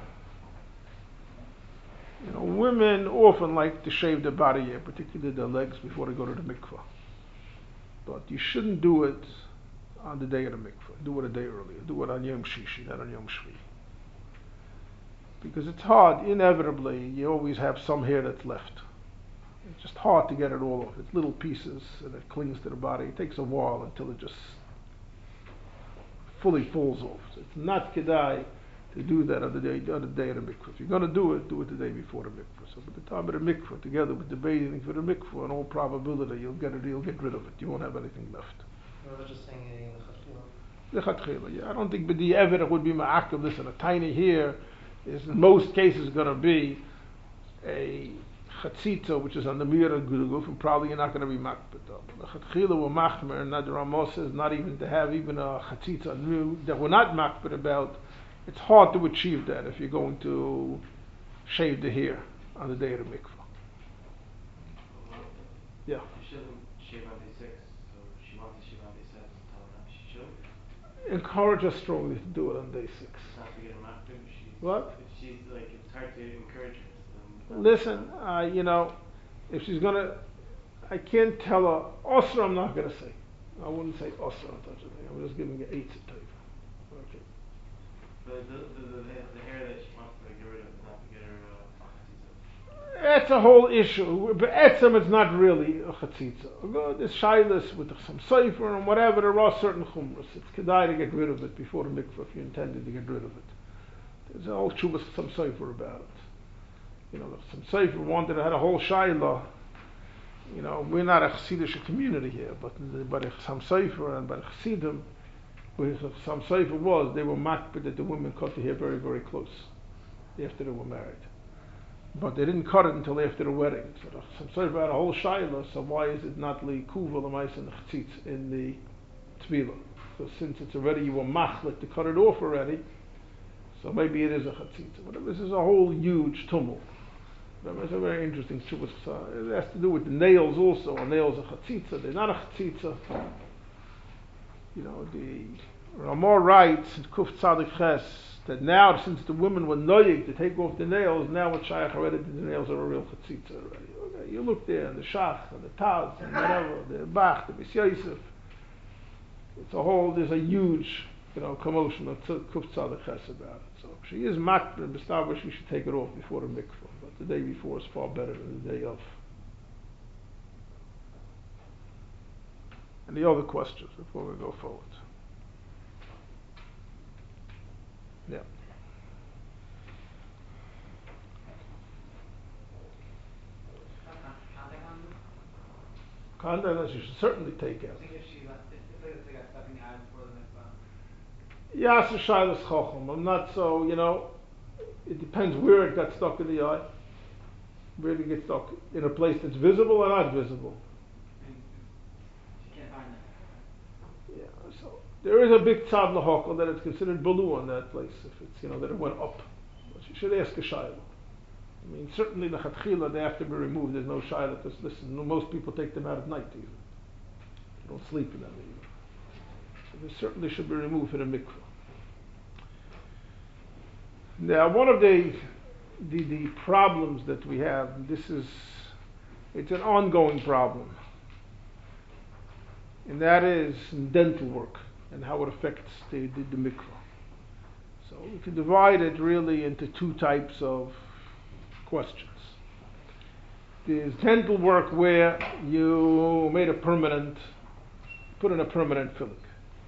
women often like to shave their body hair, particularly their legs, before they go to the mikvah. But you shouldn't do it on the day of the mikvah. Do it a day earlier. Do it on Yom Shishi, not on Yom Shvi. Because it's hard. Inevitably, you always have some hair that's left. It's just hard to get it all off. It's little pieces, and it clings to the body. It takes a while until it just fully falls off. So it's not kedai to do that on the day of the mikvah. If you're going to do it the day before the mikvah. So by the time of the mikvah, together with the bathing for the mikvah, in all probability, you'll get rid of it. You won't have anything left. I was just saying lechatchila. Yeah, I don't think the evidence would be ma'akev. Listen, a tiny hair is in most cases going to be a chatzitza, which is on the mirror guluguf, and probably you're not going to be makbet. Lechatchila were machmer, and the Rama says not even to have even a chatzitza new that we're not makbet about. It's hard to achieve that if you're going to shave the hair on the day of the mikvah. Yeah. She doesn't shave on day 6, so she wants to shave on day 7. Tell her she should. Encourage her strongly to do it on day 6. Not to get her mouth big. What? She's like, it's hard to encourage her. So listen, if she's gonna, I can't tell her. Osra, I'm not gonna say. I wouldn't say osra on such a thing. I'm just giving you 8 to tell you. Okay. But the hair that she wants to get rid of is not to get her That's a whole issue. But etzem, it's not really a chatzitza. There's shaylas with some sefer and whatever. There are certain chumras. It's kedai to get rid of it before the mikvah if you intended to get rid of it. There's a whole chubas some sefer about it. Some sefer wanted to have a whole shayla. We're not a chassidish community here, but some sefer and by chassidim, where some sefer was, they were makbid that the women cut the hair very, very close after they were married. But they didn't cut it until after the wedding. So some sefer had a whole shayla, so why is it not li kuva l'mais in the chatzitz in the tefillah? So since it's already, you were machlit to cut it off already, so maybe it is a chatzitza. But this is a whole huge tumult. It's a very interesting shuvas. It has to do with the nails also. A nail's a chatzitza. They're not a chatzitza. The Ramah writes in Kuf Tzadik Ches that now, since the women were noyig to take off the nails, now what Shaykh already did, the nails are a real chatzitza already. Okay, you look there, and the Shach, and the Taz, and whatever, the Bach, the Bis Yosef. There's a huge, commotion of Kuf Tzadik Ches about it. So if she is makbid and b'stavish, she should take it off before the mikvah. But the day before is far better than the day of. And the other questions before we go forward. Yeah. Contact you should certainly take out. I think if it's like a stuck in the eye before the mikvah. Yes, a shaylas chacham. I'm not so, it depends where it got stuck in the eye. Where it gets stuck, in a place that's visible or not visible. You can't find that. Yeah, so there is a big tzav l'hokal that it's considered balu on that place if it's that it went up. But you should ask a shayla. Certainly the chatchila they have to be removed. There's no shayla. Listen, most people take them out at night even. They don't sleep in them either. So they certainly should be removed for the mikvah. Now, one of the problems that we have, it's an ongoing problem, and that is dental work and how it affects the mikvah. So we can divide it really into 2 types of questions. There's dental work where you put in a permanent filling.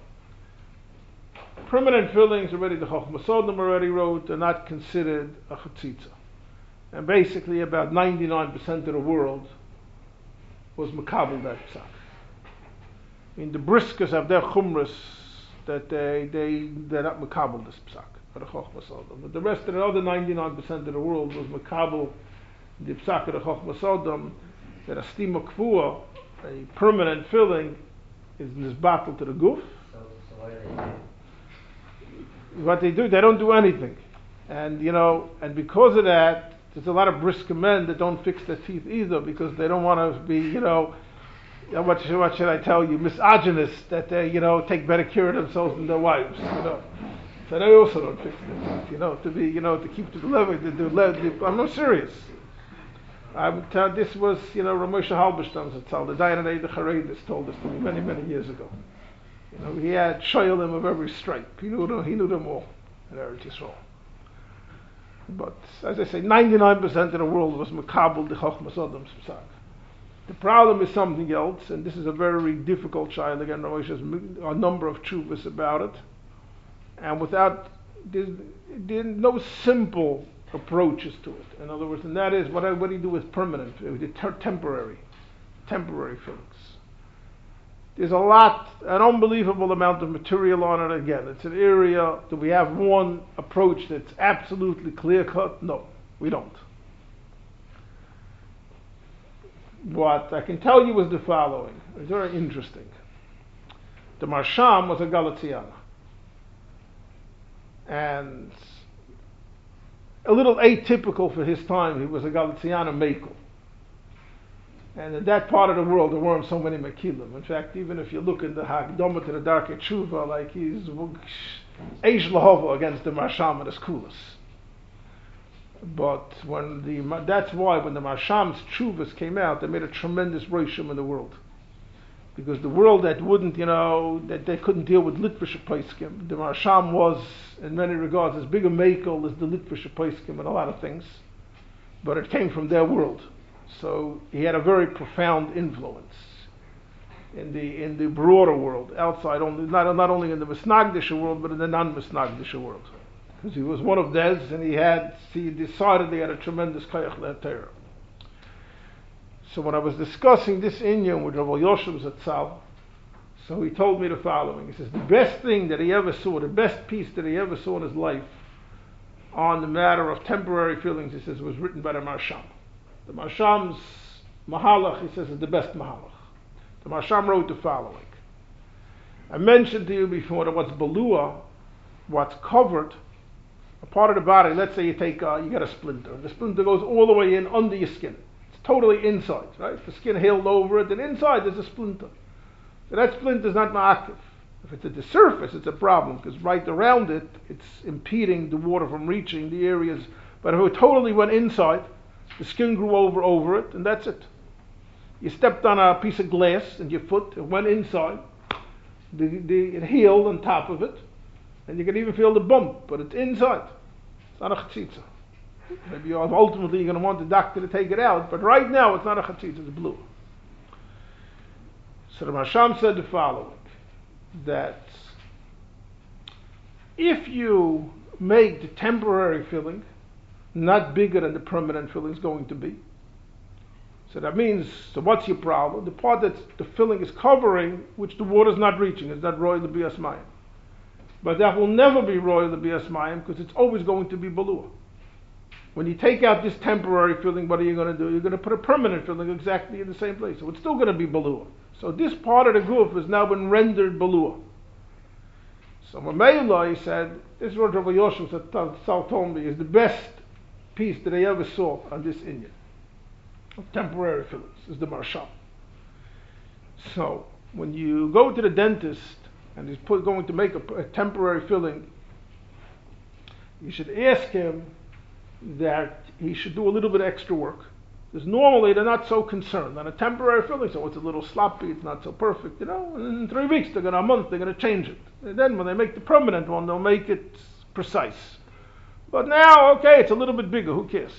Permanent fillings already, the Chochmah Sodom already wrote, are not considered a chatzitza. And basically about 99% of the world was makabel that psak. The briskas have their chumras that they're not makabel this psak, for the Chochmah Sodom. But the rest of the other 99% of the world was makabel the psak of the Chochmah Sodom, that a stima kfua, a permanent filling, is in this battle to the goof. So what do they do? What they do, they don't do anything. And and because of that, there's a lot of brisker men that don't fix their teeth either because they don't want to be, what should I tell you, misogynist, that they, take better care of themselves than their wives, So they also don't fix their teeth, to be, to keep to the level, I'm not serious. I would tell, this was, Ramosha Halberstam Zatzal, the Dayan the Chareidis told this to me many, many years ago. He had shoyalim of every stripe. He knew them all in Eretz Yisrael. But as I say, 99% of the world was makabel the Chochmas Adam Psak. The problem is something else, and this is a very difficult shayla. Again, Ramosha has a number of tshuvas about it, and there's no simple approaches to it. In other words, and that is what do you do with permanent, with temporary things. There's an unbelievable amount of material on it. Again, it's an area. Do we have one approach that's absolutely clear cut? No, we don't. What I can tell you is the following. It's very interesting. The Marsham was a Galiciana, and a little atypical for his time. He was a Galiciana Mekel. And in that part of the world, there weren't so many Mekilim. In fact, even if you look in the Hakdama to the Dark Tshuva, like he's Eish Lahova against the Marsham and his Kulas. But that's why when the Marsham's Tshuvas came out, they made a tremendous roshim in the world. Because the world that wouldn't, that they couldn't deal with Litvish Paiskim, the Marsham was, in many regards, as big a Mekel as the Litvish Paiskim in a lot of things. But it came from their world. So he had a very profound influence in the broader world, outside only, not only in the Misnagdisha world, but in the non-Misnagdisha world. Because he was one of theirs, and he decided he had a tremendous Kayach Le'atera. So when I was discussing this inyan with Rav Yoshem Zatzal, so he told me the following. He says, the best thing that he ever saw, the best piece that he ever saw in his life on the matter of temporary feelings, he says, was written by the Marsham. The Marsham's Mahalach, he says, is the best Mahalach. The Marsham wrote the following. I mentioned to you before that what's Balua, what's covered, a part of the body, let's say you get a splinter, and the splinter goes all the way in under your skin. It's totally inside, right? The skin healed over it, and inside there's a splinter. So that splinter is not ma'akiv. If it's at the surface, it's a problem, because right around it, it's impeding the water from reaching the areas. But if it totally went inside, the skin grew over it, and that's it. You stepped on a piece of glass in your foot, it went inside, it healed on top of it, and you can even feel the bump, but it's inside. It's not a chatzitza. Maybe ultimately you're going to want the doctor to take it out, but right now it's not a chatzitza, it's blue. So the Marsham said the following, that if you make the temporary filling not bigger than the permanent filling is going to be, so that means, so what's your problem? The part that the filling is covering, which the water is not reaching, is not royal the bias mayim. But that will never be royal the bias mayim, because it's always going to be balua. When you take out this temporary filling, what are you going to do? You're going to put a permanent filling exactly in the same place. So it's still going to be balua. So this part of the goof has now been rendered balua. So Mamela, he said, this is what Rav Yoshem told me, is the best piece that I ever saw on this Indian of temporary fillings, is the Marsham. So when you go to the dentist and he's going to make a temporary filling, you should ask him that he should do a little bit of extra work. Because normally they're not so concerned. On a temporary filling, so it's a little sloppy, it's not so perfect, and in 3 weeks, a month, they're going to change it. And then when they make the permanent one, they'll make it precise. But now, okay, it's a little bit bigger, who cares?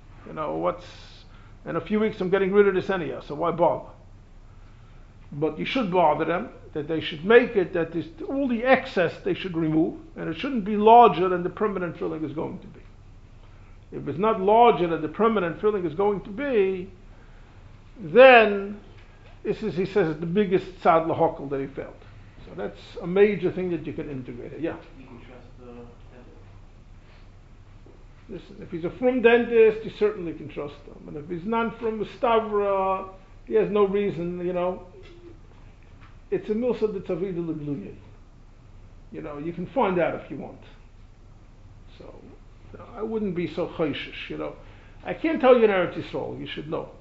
In a few weeks I'm getting rid of this anyhow, so why bother? But you should bother them, that they should make it, that all the excess they should remove, and it shouldn't be larger than the permanent filling is going to be. If it's not larger than the permanent filling is going to be, then this is, he says, the biggest tzad lahokal that he felt. So that's a major thing that you can integrate it. Yeah. You can trust the dentist. Listen, if he's a frum dentist, you certainly can trust him. And if he's not from Stavra, he has no reason, it's a milsa de tzavida legluye. You know, you can find out if you want. So, I wouldn't be so chayshish, you know. I can't tell you in Eretz Yisrael, you should know.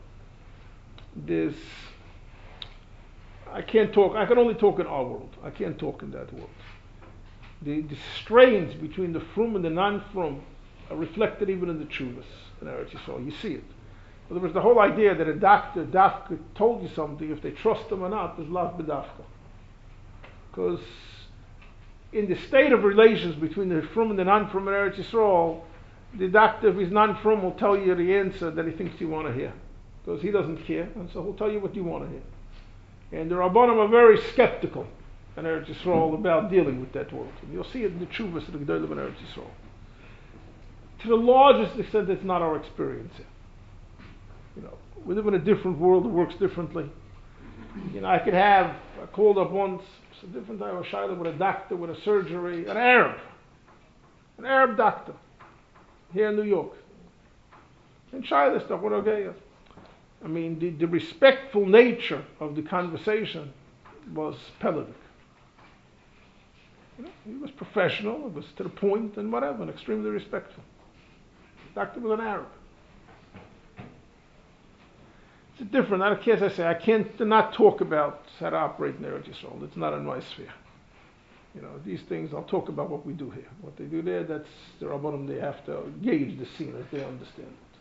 I can't talk, I can only talk in our world. I can't talk in that world. The strains between the frum and the non-frum are reflected even in the tshuvas in Eretz Yisrael. You see it. In other words, the whole idea that a doctor, dafka, told you something, if they trust him or not, is lav b'dafka. Because in the state of relations between the frum and the non-frum in Eretz Yisrael, the doctor, if he's non-frum, will tell you the answer that he thinks you want to hear. Because he doesn't care, and so he'll tell you what you want to hear. And the Rabbanim are very skeptical in Eretz Yisrael about dealing with that world. And you'll see it in the Tshuvas of the Gedolim in Eretz Yisrael. To the largest extent, it's not our experience here. You know, we live in a different world that works differently. You know, I called up once, it's a different type of shayla with a doctor, with a surgery, an Arab doctor, here in New York. And shayla stuff, what okay. I mean, the respectful nature of the conversation was pelvic. You know, he was professional, it was to the point and whatever, and extremely respectful. The doctor was an Arab. It's different. As I say, I can't not talk about how to operate in Eretz Yisrael. It's not in my sphere. You know, these things, I'll talk about what we do here. What they do there, that's the Rabbanim, they have to gauge the scene as they understand it.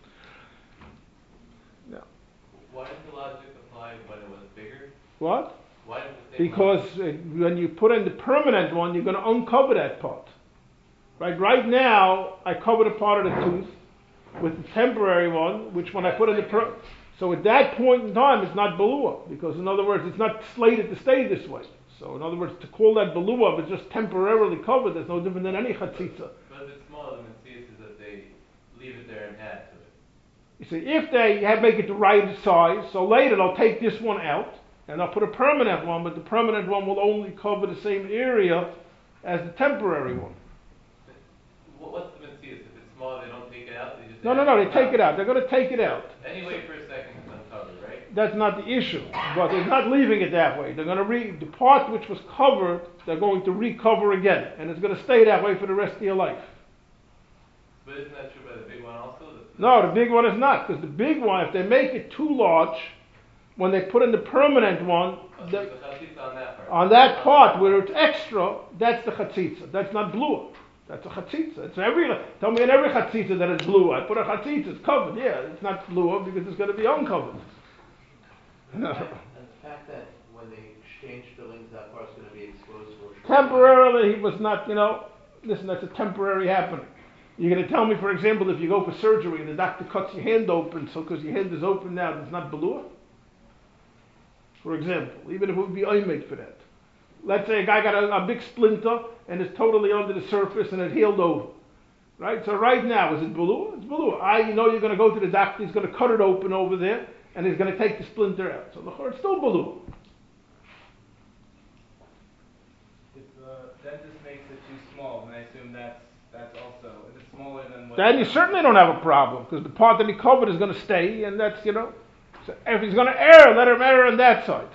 Yeah. Why did the logic apply when it was bigger? What? Why did the same Because when you put in the permanent one, you're going to uncover that part. Right now, I covered a part of the tooth with the temporary one, which when I put in the so at that point in time, it's not balua, because in other words, it's not slated to stay this way. So in other words, to call that balua, if it's just temporarily covered, there's no different than any chatzitza. But if it's smaller than the is that they leave it there and add to it. You see, if they make it the right size, so later they'll take this one out, and they'll put a permanent one, but the permanent one will only cover the same area as the temporary one. What's the mitzvah? If it's smaller, they don't take it out? They just No, they take it out. They're going to take it out. Anyway, for a second, it's uncovered, right? That's not the issue, but they're not leaving it that way. They're going to the part which was covered, they're going to recover again, and it's going to stay that way for the rest of your life. But isn't that true by the big one also? No, the big one is not, because the big one, if they make it too large, when they put in the permanent one, the chatzitza on that part. On that part where it's extra, that's the chatzitza. That's not blue. That's a chatzitza. Tell me in every chatzitza that it's blue. I put a chatzitza, it's covered. Yeah, it's not blue because it's going to be uncovered. And the fact that when they exchange fillings, that part's going to be exposed for a short Temporarily, he was not, listen, that's a temporary happening. You're going to tell me, for example, if you go for surgery and the doctor cuts your hand open, so because your hand is open now, it's not balua? For example, even if it would be oimid for that. Let's say a guy got a big splinter and it's totally under the surface and it healed over. Right? So right now, is it balua? It's balua. You're going to go to the doctor, he's going to cut it open over there and he's going to take the splinter out. So it's still balua. If the dentist makes it too small, then I assume that's also, if it's smaller than what... Then you certainly don't have a problem, because the part that he covered is going to stay, and that's, so if he's going to err, let him err on that side.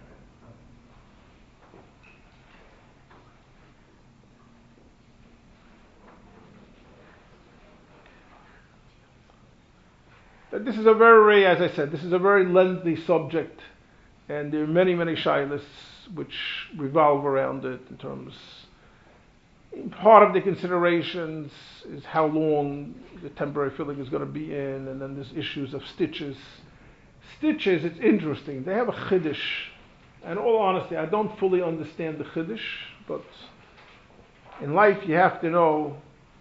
This is a very, as I said, this is a very lengthy subject, and there are many, many shilas which revolve around it in terms. Part of the considerations is how long the temporary filling is going to be in, and then there's issues of stitches. Stitches, it's interesting. They have a chiddush. In all honesty, I don't fully understand the chiddush, but in life you have to know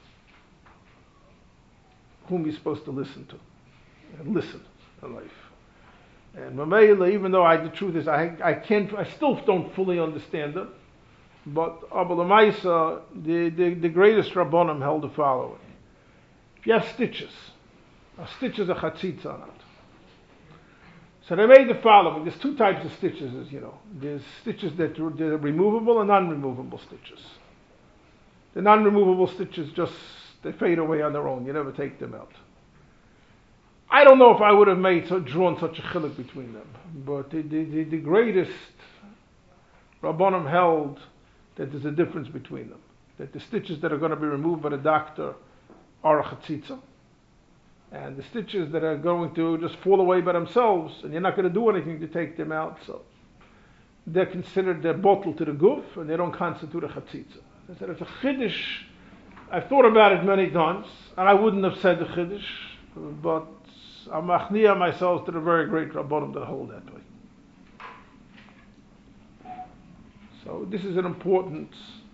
whom you're supposed to listen to. And listen in life. And Mamela, even though the truth is I still don't fully understand them. But Abba Lamaisa, the greatest Rabbanim held the following. If you have stitches, a stitch is a chatzitza on it. So they made the following. There's two types of stitches, as you know. There's stitches that are removable and non-removable stitches. The non-removable stitches they fade away on their own. You never take them out. I don't know if I would have drawn such a chiluk between them. But the greatest Rabbanim held that there's a difference between them. That the stitches that are going to be removed by the doctor are a chatzitza, and the stitches that are going to just fall away by themselves, and you're not going to do anything to take them out, so they're considered they're bottled to the guf, and they don't constitute a chatzitza. I said it's a chiddush. I've thought about it many times, and I wouldn't have said the chiddush, but I'm machniya myself to the very great rabbanim that hold that way. So this is an important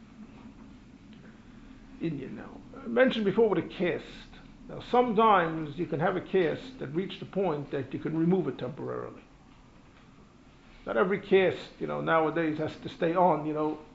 Indian now. I mentioned before with a cast. Now sometimes you can have a cast that reached the point that you can remove it temporarily. Not every cast, nowadays has to stay on,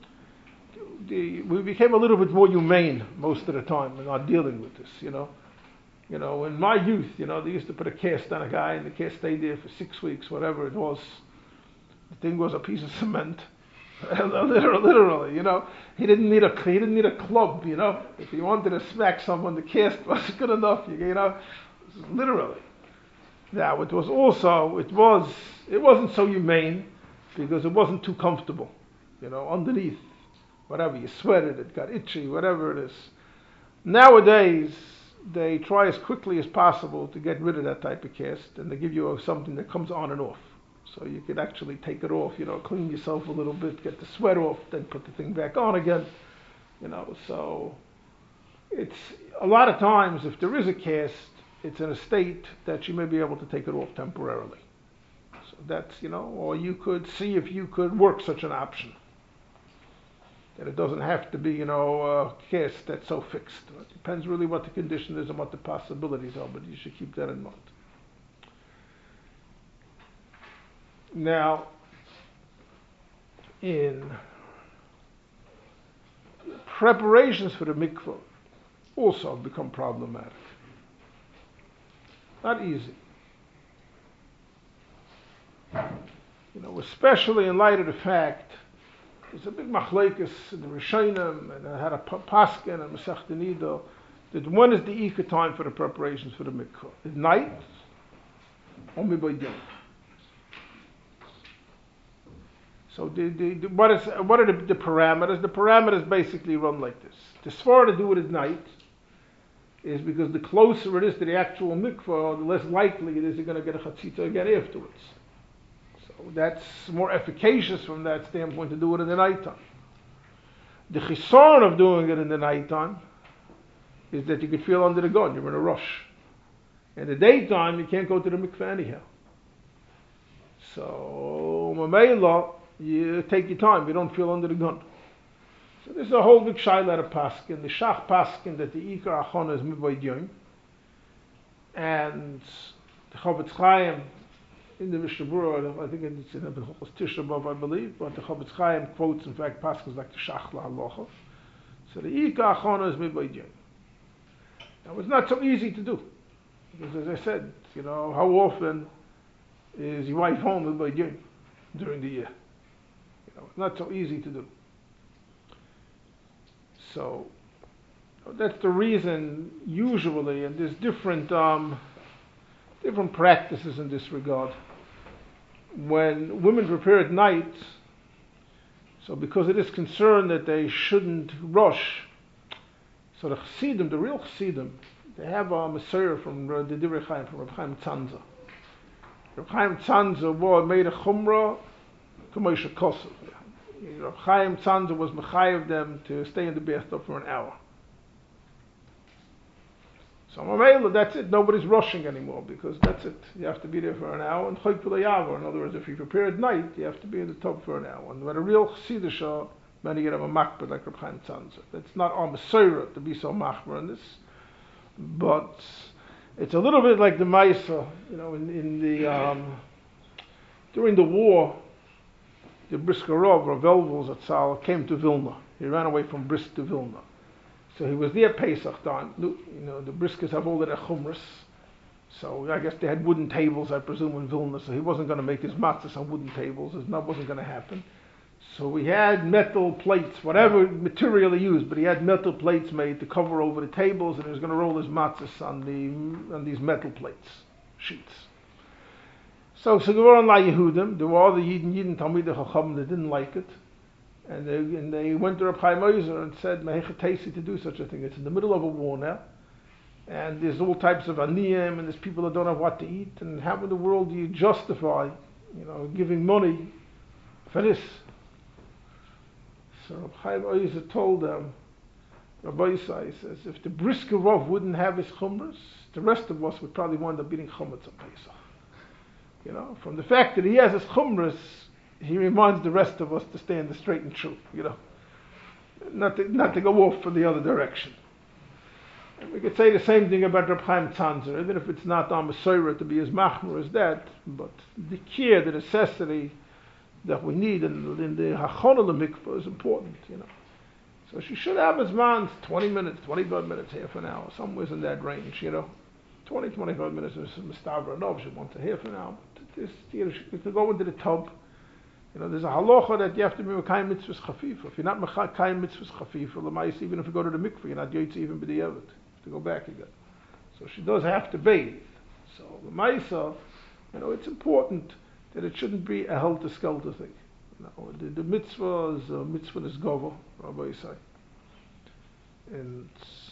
we became a little bit more humane most of the time in not dealing with this, in my youth, they used to put a cast on a guy and the cast stayed there for 6 weeks, whatever it was. The thing was a piece of cement. literally, he didn't need a club, if he wanted to smack someone, the cast wasn't good enough, literally. Now it wasn't so humane because it wasn't too comfortable, underneath, whatever you sweated, it got itchy, whatever it is. Nowadays they try as quickly as possible to get rid of that type of cast, and they give you something that comes on and off. So you could actually take it off, clean yourself a little bit, get the sweat off, then put the thing back on again, so it's a lot of times if there is a cast, it's in a state that you may be able to take it off temporarily. So that's, or you could see if you could work such an option. That it doesn't have to be, a cast that's so fixed. It depends really what the condition is and what the possibilities are, but you should keep that in mind. Now, in preparations for the mikvah also become problematic. Not easy. Especially in light of the fact there's a big machlekes in the Rishonim, and I had a paskin and Masechta Nida, that when is the Ika time for the preparations for the mikvah? At night or mibaydim? So what are the parameters? The parameters basically run like this. The svara to do it at night is because the closer it is to the actual mikvah, the less likely it is you're going to get a chatzitza again afterwards. So that's more efficacious from that standpoint to do it in the nighttime. The chisaron of doing it in the nighttime is that you could feel under the gun, you're in a rush. In the daytime, you can't go to the mikvah anyhow. So, mamela, you take your time, you don't feel under the gun. So this is a whole big shaila at a paskin. The shach paskin that the ikar achon is mibai yom, and the Chavetz Chaim in the Mishnah Berurah, I think it's in the Hilchos Tisha B'Av, I believe, but the Chavetz Chaim quotes, in fact, paskins like the shach lahalacha. So the ikar achon is mibai yom. Now it's not so easy to do, because as I said, how often is your wife home mibai yom during the year? It's not so easy to do. So that's the reason usually, and there's different practices in this regard. When women prepare at night, so because it is concerned that they shouldn't rush, so the Chassidim, the real Chassidim, they have a Messiah from the Divrei Chaim, from Reb Chaim Tzanza. Reb Chaim Tzanza made a chumrah K'moshe Kosov. Reb Chaim Tzanza was mechayev them to stay in the bathtub for an hour. So mamela, that's it. Nobody's rushing anymore because that's it. You have to be there for an hour. And chayk v'leyavar. In other words, if you prepare at night, you have to be in the tub for an hour. And when a real chassidish are, many get a makbid like Reb Chaim Tzanza. That's not our Mesorah to be so machmer in this, but it's a little bit like the Maisa. In the during the war, the Briskerov, or Velvels at Sal, came to Vilna. He ran away from Brisk to Vilna. So he was there Pesach time. The Briskers have all of their chumras. So I guess they had wooden tables, I presume, in Vilna. So he wasn't going to make his matzahs on wooden tables. That wasn't going to happen. So we had metal plates, whatever material he used, but he had metal plates made to cover over the tables, and he was going to roll his matzahs on these metal plates, sheets. So Gevuran La Yehudim, there were other Yidden Talmidei Chacham that didn't like it. And they went to Reb Chaim Ozer and said, Mehechatesi to do such a thing. It's in the middle of a war now. And there's all types of aniyim, and there's people that don't have what to eat. And how in the world do you justify, giving money for this? So Reb Chaim Ozer told them, Rabbi Yisai says, if the Brisker Rov wouldn't have his chumras, the rest of us would probably wind up eating chumetz on Pesach. From the fact that he has his chumras, he reminds the rest of us to stay in the straight and true, not to go off in the other direction. And we could say the same thing about Reb Chaim Tzanzer, even if it's not on Mesorah to be as machmir as that, but the care, the necessity that we need in the hachonah l'mikvah is important, So she should have his man's 20 minutes, 25 minutes, half an hour, somewhere in that range, 20, 25 minutes is Mustavra enough. She wants a half an hour. But she could go into the tub. There's a halacha that you have to be Mekayim mitzvahs chafifa. If you're not Mekayim mitzvahs chafifa, l'mayis, even if you go to the mikveh, you're not yotze even b'diavad. You have to go back again. So she does have to bathe. So l'mayisa, it's important that it shouldn't be a helter-skelter thing. The mitzvah is gova, Rabbi Yisai. And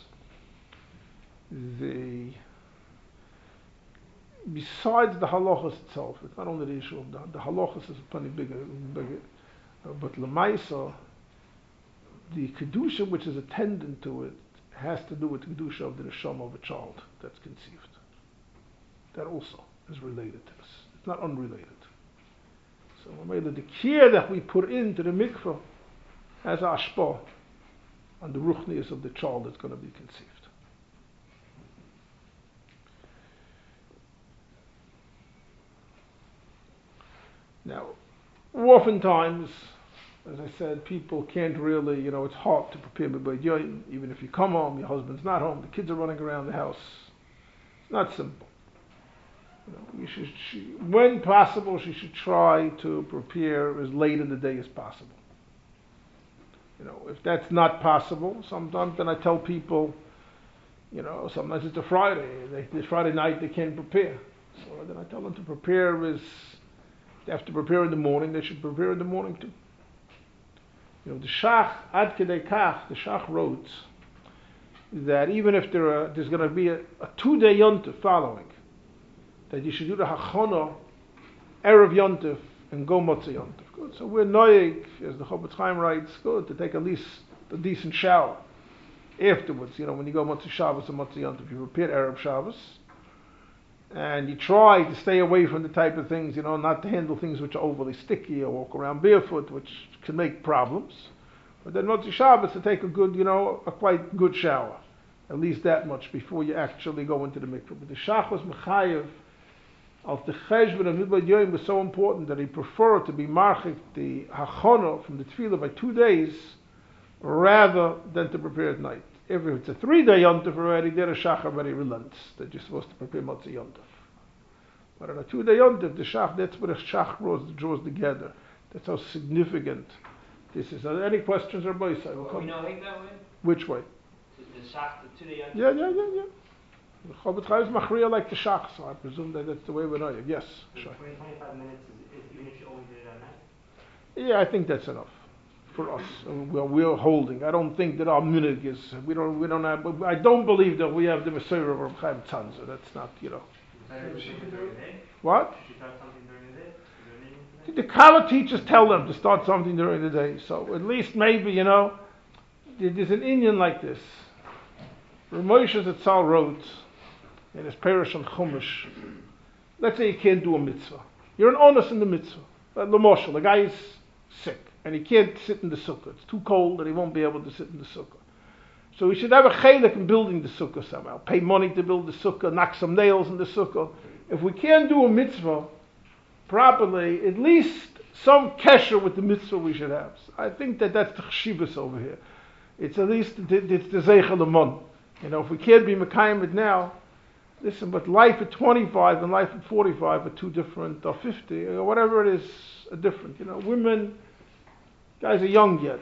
besides the halachas itself, it's not only the issue of the halachas is plenty bigger, but l'maisa, the kedusha which is attendant to it has to do with the kedusha of the neshama of a child that's conceived. That also is related to this. It's not unrelated. So the care that we put into the mikveh has ashpah on the ruchnius of the child that's going to be conceived. Now, oftentimes, as I said, people can't really, it's hard to prepare b'bayit yoyim. Even if you come home, your husband's not home, the kids are running around the house. It's not simple. When possible, she should try to prepare as late in the day as possible. If that's not possible, sometimes then I tell people, sometimes it's a Friday. Friday night they can't prepare. So then I tell them to prepare they have to prepare in the morning, they should prepare in the morning too. The Shach, Ad Kedei Kach, the Shach wrote that even if there's going to be a 2-day yontif following, that you should do the hachana erev yontif and go motzei yontif. Good. So we're noyeg, as the Chofetz Chaim writes, good to take at least a decent shower afterwards. When you go motzei Shabbos and motzei yontif, you prepare erev Shabbos, and you try to stay away from the type of things, not to handle things which are overly sticky or walk around barefoot, which can make problems. But then motzei Shabbos to take a good, a quite good shower, at least that much before you actually go into the mikveh. But the Shach was mechayev. Al the cheshbon of Midbar Yoim was so important that he preferred to be marchik the hachana from the tefillah by 2 days rather than to prepare at night. If it's a 3-day yontif already, there a shach already relents that you're supposed to prepare motzei yontif. But on a 2-day yontif, the shach, that's what a shach draws together. That's how significant this is. Are there any questions, Rabbi Yisai? We know it that way? Which way? The shach, the 2-day yontif? Yeah. The Chofetz Chaim is machriya like the shach, so I presume that's the way we know it. Yes, sure. 25 minutes is even if you only did it at night? Yeah, I think that's enough for us. We're holding. I don't think that our minhag is. We don't have. I don't believe that we have the Mesorah of Reb Chaim Tzanzer. That's not. What? Should she start something during the day? Is there a The Kala teachers tell them to start something during the day. So at least maybe there's an Indian like this. Moshe Zatzal wrote in his Perush on Chumash, let's say you can't do a mitzvah. You're an onus in the mitzvah. L'moshel, the guy is sick, and he can't sit in the sukkah. It's too cold, and he won't be able to sit in the sukkah. So we should have a chelik in building the sukkah somehow. Pay money to build the sukkah, knock some nails in the sukkah. If we can't do a mitzvah properly, at least some kesher with the mitzvah we should have. So I think that's the chshivas over here. It's at least it's the zeichel lemon. If we can't be mekayim it now, listen, but life at 25 and life at 45 are two different, or 50, or whatever it is, are different. Women, guys are young yet.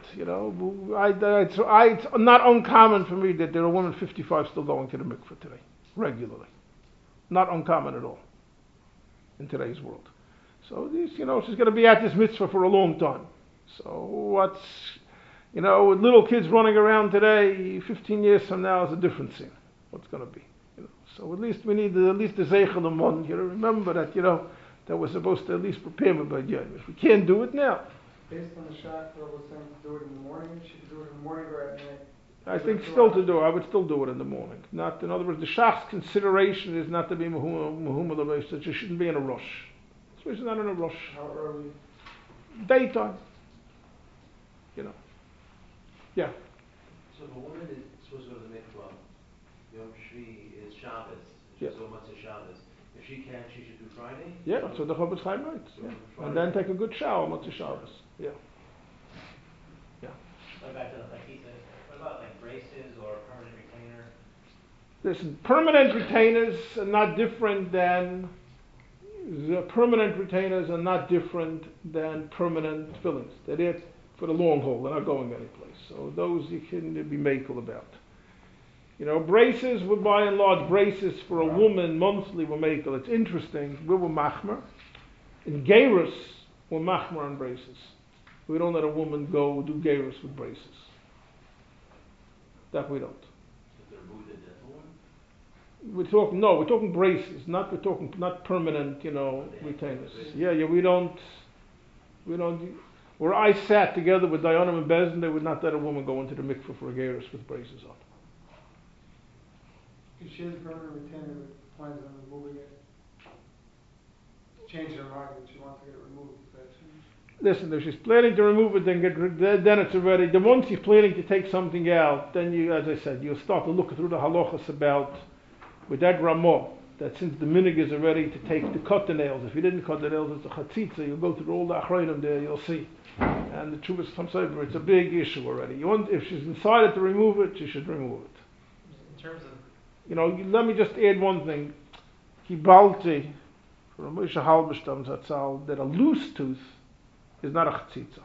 It's not uncommon for me that there are women 55 still going to the mikveh today, regularly. Not uncommon at all in today's world. So she's going to be at this mitzvah for a long time. So what's, with little kids running around today, 15 years from now is a different scene. What's going to be? So at least we need the zeichel of one. Remember that that we're supposed to at least prepare for Beit Yom. If we can't do it now, Based on the shot, Phil was saying to do it in the morning. She could do it in the morning or at night. I think still to do it. I would still do it in the morning. Not, in other words, the shach's consideration is not to be mahuma l'beis, that you shouldn't be in a rush. So she's not in a rush. How early? Daytime. Yeah. So if a woman is supposed to go to the mikvah, Yom Shvi is Shabbos, Yeah. she's so much as Shabbos. If she can, she should do Friday? Yeah, that's what the Chofetz Chaim writes. Yeah. And then take a good shower, Motzei Shabbos. Yeah. Going back to the chakitza, what about like braces or permanent retainer? Listen, permanent retainers are not different than permanent fillings. They're there for the long haul. They're not going anyplace. So those you can be makel about. Braces were by and large braces for a woman monthly were makel. It's interesting. We were machmer. In Geirus, we're machmer on braces. We don't let a woman go do Geirus with braces. That we don't. We're talking braces, not permanent, retainers. Yeah, we don't. Where I sat together with Dayanim and Bezdin, they would not let a woman go into the mikveh for a gerus with braces on. If she has a permanent retainer that plans on removing it, change her mind and she wants to get it removed. Listen, if she's planning to remove it, then it's already. The once she's planning to take something out, then you, as I said, you'll start to look through the halachas about with that ramah, that since the minig is already to cut the nails. If you didn't cut the nails, it's a chatzitza. You'll go through all the achronim there. You'll see. And the truth is, it's a big issue already. If she's decided to remove it, she should remove it. In terms of, let me just add one thing. Kibalti, from Moshe Halberstam Zatzal, that a loose tooth is not a chatzitza.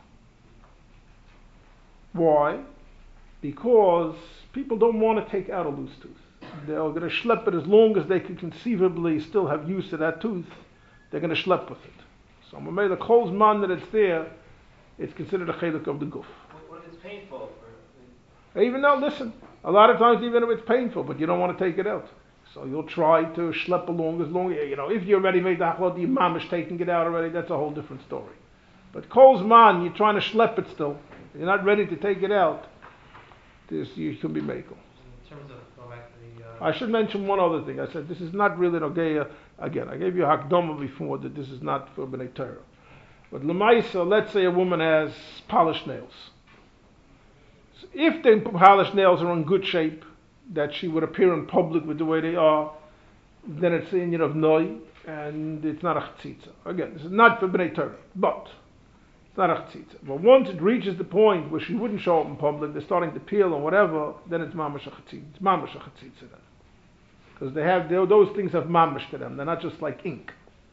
Why? Because people don't want to take out a loose tooth. They're going to schlep it as long as they can conceivably still have use of that tooth. They're going to schlep with it. So when the kol man that it's there, it's considered a chelik of the guf. What if it's painful? Even though, listen, a lot of times even if it's painful, but you don't want to take it out. So you'll try to schlep along as long, if you already made the halot, the imam is taking it out already, that's a whole different story. But kol man, you're trying to schlep it still. You're not ready to take it out. You can be makel. in terms of going back to the... I should mention one other thing. I said this is not really Nogeya. Again, I gave you a hakdama before that this is not for B'nai Torah. But Lemaisa, let's say a woman has polished nails. So if the polished nails are in good shape, that she would appear in public with the way they are, then it's the Indian of Noi, and it's not a chatzitza. Again, this is not for B'nai Torah, but it's not a chatzitza. But once it reaches the point where she wouldn't show up in public, they're starting to peel or whatever, then it's mamash a chatzitza. It's mamash a chatzitza then. Because those things have mamash to them. They're not just like ink.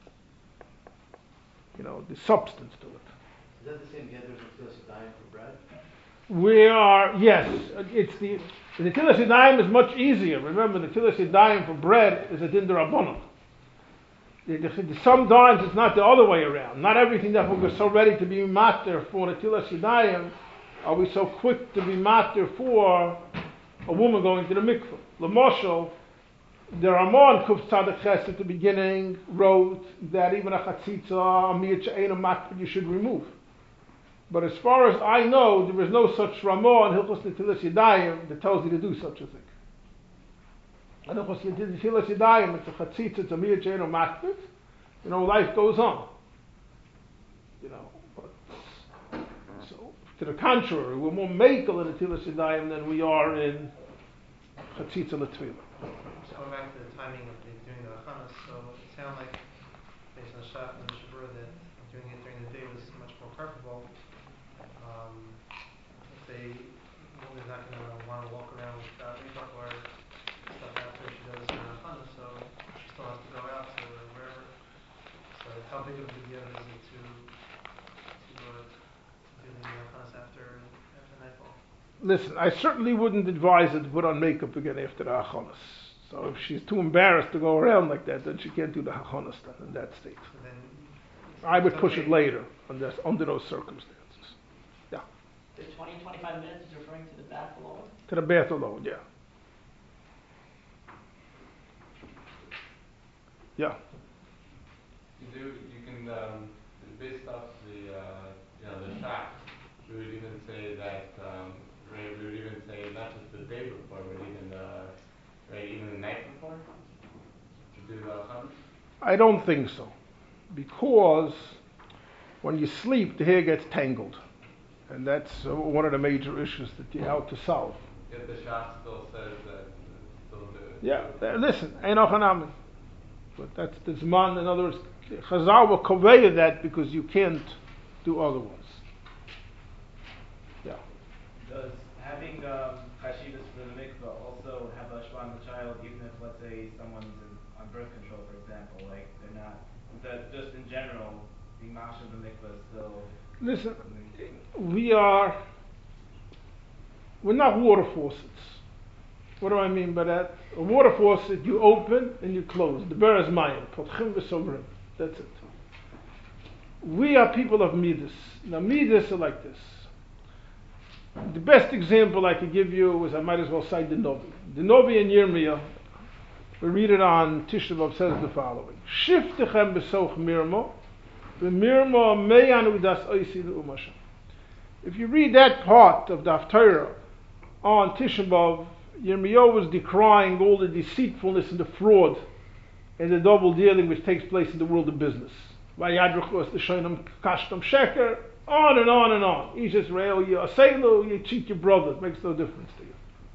The substance to it. Is that the same gender as the dying for bread? We are, yes. It's the Netilas Yadayim is much easier. Remember, the Netilas Yadayim for bread is a din d'Rabbanan. Sometimes it's not the other way around. Not everything that we're so ready to be master for Netilas Yadayim are we so quick to be master for a woman going to the mikveh. L'moshel, the Ramon Kuf Tzadok Ches at the beginning wrote that even a chatzitza, a miyat she'ein a makpid, you should remove. But as far as I know, there is no such Ramon in Hilchos Netilas Yadayim that tells you to do such a thing. And Hilchos Netilas Yadayim, it's a chatzitza, it's a miyat she'ein a makpid. Life goes on. But, so to the contrary, we're more makel in Netilas Yadayim than we are in chatzitza l'tefillah. Going back to the timing of doing the achanas, so it sounded like, based on the shot and the shabur, that doing it during the day was much more preferable. If they, a woman's not going to want to walk around without makeup or stuff after she does her achanas, so she still has to go out to wherever. So how big of a deal is it to do the achanas after nightfall? Listen, I certainly wouldn't advise her to put on makeup again after the achanas. So if she's too embarrassed to go around like that, then she can't do the hachanas then in that state. So then, I would push it later under those circumstances. The 20, 25 minutes is referring to the bath alone? To the bath alone, yeah. Yeah. You can, based off the, the shach, we would even say that, right, we would even say not just the day before, but even even the night before, to do the chum. I don't think so. Because when you sleep, the hair gets tangled. And that's one of the major issues that you're out to solve. Yet the shach still says that it's still the... Yeah, listen, Einoch Hanami. But that's the Zman, in other words, Chazal will convey that because you can't do otherwise. Yeah. Does having chashivas for the mikvah also have a shva on the child, even if, let's say, someone's on birth control, for example, like they're not, that just in general, the mash of the mikvah is still... Listen, we're not water faucets. What do I mean by that? A water faucet, you open and you close. The beres mayim, potchim v'somrim. That's it. We are people of midas. Now midas are like this. The best example I could give you is, I might as well cite the Novi. The Novi in Yirmiyah, we read it on Tisha B'Av, says the following: Shiftechem b'soch mirmo, v'mirmo meyanu das oisi l'umasha. If you read that part of the Haftarah on Tisha B'Av, Yirmiyahu was decrying all the deceitfulness and the fraud and the double dealing which takes place in the world of business. Vayadruchos l'shoinam kashtam sheker, on and on and on. Each Israel, you aselu, you cheat your brother. It makes no difference to you.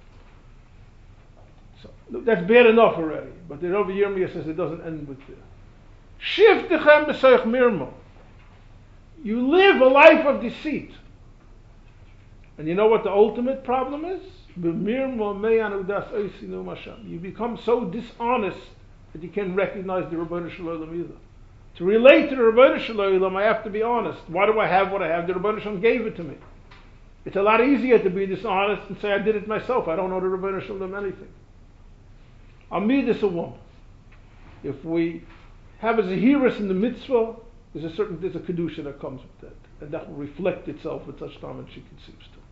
So that's bad enough already. But the Rabbi Yirmiyah says it doesn't end with this. Shiftechem b'soich mirmo. You live a life of deceit. And you know what the ultimate problem is? You become so dishonest that you can't recognize the Ribbono Shel Olam either. To relate to the Ribbono Shel Olam, I have to be honest. Why do I have what I have? The Ribbono Shel Olam gave it to me. It's a lot easier to be dishonest and say I did it myself. I don't know the Ribbono Shel Olam anything. Amid a woman. If we have a zehiras in the mitzvah, there's a kedusha that comes with that, and that will reflect itself at such time as she conceives to.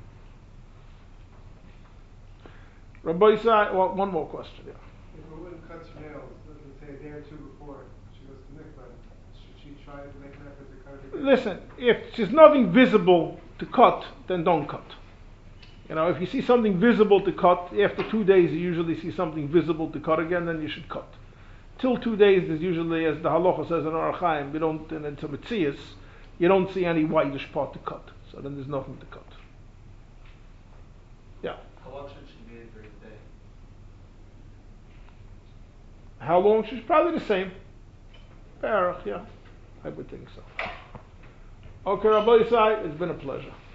Rabbi Isai, well, one more question, yeah. If a woman cuts her nails, let's say a day or two before she goes to mikvah, should she try to make an effort to cut it again? Listen, if there's nothing visible to cut, then don't cut. If you see something visible to cut, after 2 days you usually see something visible to cut again, then you should cut. Till 2 days, there's usually, as the halacha says in Orach Chaim, and it's a mitzias, you don't see any whitish part to cut. So then there's nothing to cut. Yeah. How long should she be in during the day? How long? She's probably the same. Baruch, yeah. I would think so. Okay, Rabbi Isai, it's been a pleasure.